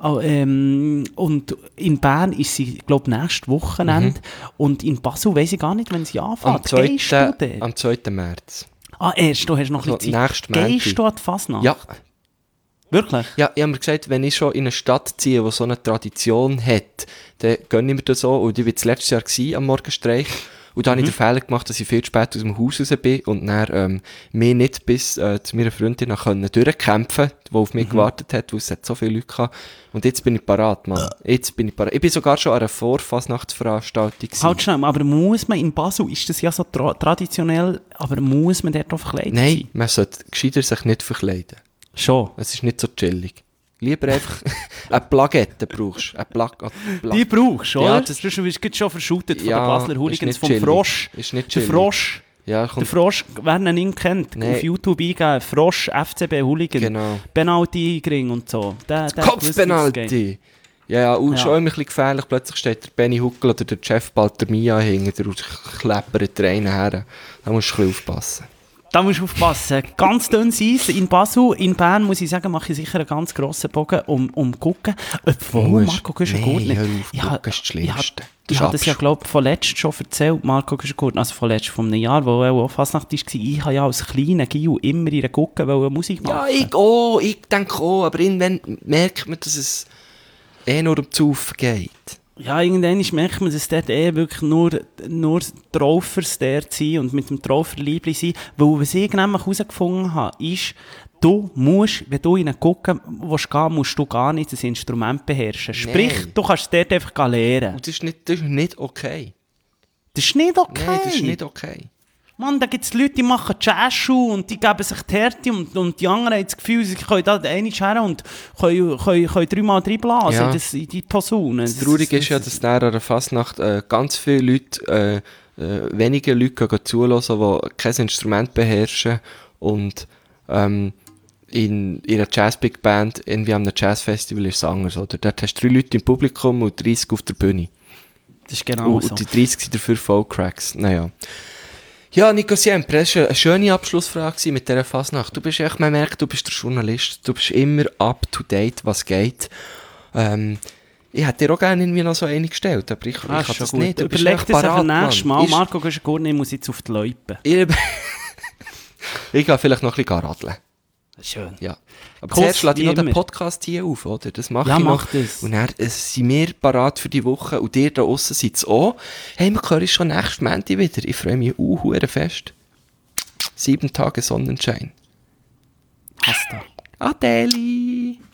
[SPEAKER 3] und in Bern ist sie, glaube ich, nächstes Wochenende. Und in Basel weiss ich gar nicht, wenn sie anfängt.
[SPEAKER 2] Am 2. März.
[SPEAKER 3] Ah, erst, du hast noch ein bisschen Zeit. Gehst du an die Fasnacht?
[SPEAKER 2] Ja.
[SPEAKER 3] Wirklich?
[SPEAKER 2] Ja, ich habe mir gesagt, wenn ich schon in eine Stadt ziehe, die so eine Tradition hat, dann gönne ich mir das so. Und ich war das letztes Jahr am Morgenstreich. Und da habe ich den Fehler gemacht, dass ich viel spät aus dem Haus raus bin und dann mich nicht bis zu meiner Freundin durchkämpfen konnte, die auf mich gewartet hat, weil es hat so viele Leute gehabt. Und jetzt bin ich parat, Mann. Ich bin sogar schon an einer Vorfasnachtsveranstaltung gewesen.
[SPEAKER 3] Halt schnell, aber muss man in Basel, ist das ja so traditionell, aber muss man dort auch verkleidet sein?
[SPEAKER 2] Nein, man sollte gescheiter sich nicht verkleiden.
[SPEAKER 3] Schon?
[SPEAKER 2] Es ist nicht so chillig. Lieber einfach eine Plakette brauchst.
[SPEAKER 3] Die brauchst du, oder?
[SPEAKER 2] Ja,
[SPEAKER 3] du wirst schon verschautet von
[SPEAKER 2] ja,
[SPEAKER 3] den Basler Hooligans vom Frosch.
[SPEAKER 2] Ist nicht
[SPEAKER 3] der
[SPEAKER 2] chillig.
[SPEAKER 3] Frosch,
[SPEAKER 2] Ja,
[SPEAKER 3] Der Frosch, wer ihn nicht kennt, auf YouTube eingeben, Frosch, FCB Hooligan,
[SPEAKER 2] genau.
[SPEAKER 3] Penalty Ring und so.
[SPEAKER 2] Kopfpenalty! Ja, und schon immer ein bisschen gefährlich. Plötzlich steht der Benny Huckel oder der Jeff Baltermia hinter und kleppert den einen her. Da musst du ein bisschen aufpassen.
[SPEAKER 3] Da musst du aufpassen. Ganz dünnes Eis in Basel. In Bern, muss ich sagen, mache ich sicher einen ganz grossen Bogen um Gucken. Obwohl, Marco Güschen-Gurtner...
[SPEAKER 2] Nee, hör auf, Gucken ist das Schlimmste.
[SPEAKER 3] Ich habe das ja, glaube ich, vorletzt schon erzählt, Marco Güschen-Gurtner, also vorletzt von einem Jahr, wo er auch Fasnacht war. Ich habe ja als kleiner Gil immer in der Gucken Musik machen.
[SPEAKER 2] Ja, ich denke auch, aber irgendwann merkt man, dass es nur um Zaufen geht.
[SPEAKER 3] Ja, irgendwann merkt man, dass dort wirklich nur Traufers dort sind und mit dem Trauferliebli sind. Weil was ich nämlich herausgefunden habe, ist, du musst, wenn du in einen Gucken willst gehen, musst du gar nicht das Instrument beherrschen. Sprich, du kannst es dort einfach lernen.
[SPEAKER 2] Und das ist nicht okay.
[SPEAKER 3] Das ist nicht okay?
[SPEAKER 2] Nein, das ist nicht okay.
[SPEAKER 3] Mann, da gibt es Leute, die machen Jazzschuhe und die geben sich die Härte und die anderen haben das Gefühl, sie können da einmal her und können 3-mal reinblasen in die Posaune.
[SPEAKER 2] Das Traurige ist ja, dass nach einer Fasnacht ganz viele Leute, wenige Leute gehen zulassen, die kein Instrument beherrschen und in ihrer Jazz-Big Band, irgendwie an einem Jazzfestival ist es anders, oder? Dort hast du 3 Leute im Publikum und 30 auf der Bühne.
[SPEAKER 3] Das ist genau so.
[SPEAKER 2] Und die 30 sind dafür Folk-Cracks. Naja. Ja, Nico Siempre, das war eine schöne Abschlussfrage mit dieser Fasnacht. Du bist echt, man merkt, du bist der Journalist. Du bist immer up to date, was geht. Ich hätte dir auch gerne irgendwie noch so eine gestellt, aber ich kann das gut. Nicht.
[SPEAKER 3] Überleg dir das nächstes Mal. Marco Güschen-Gurtner muss jetzt auf die Loipe.
[SPEAKER 2] Ich gehe vielleicht noch ein bisschen radeln.
[SPEAKER 3] Schön.
[SPEAKER 2] Ja. Aber zuerst lade ich noch den Podcast hier auf, oder? Das mache ich noch.
[SPEAKER 3] Mach das.
[SPEAKER 2] Und dann sind wir parat für die Woche und ihr da draussen seid es auch. Hey, wir hören uns schon nächstes Montag wieder. Ich freue mich fest. 7 Tage Sonnenschein.
[SPEAKER 3] Hasta.
[SPEAKER 2] Adeli.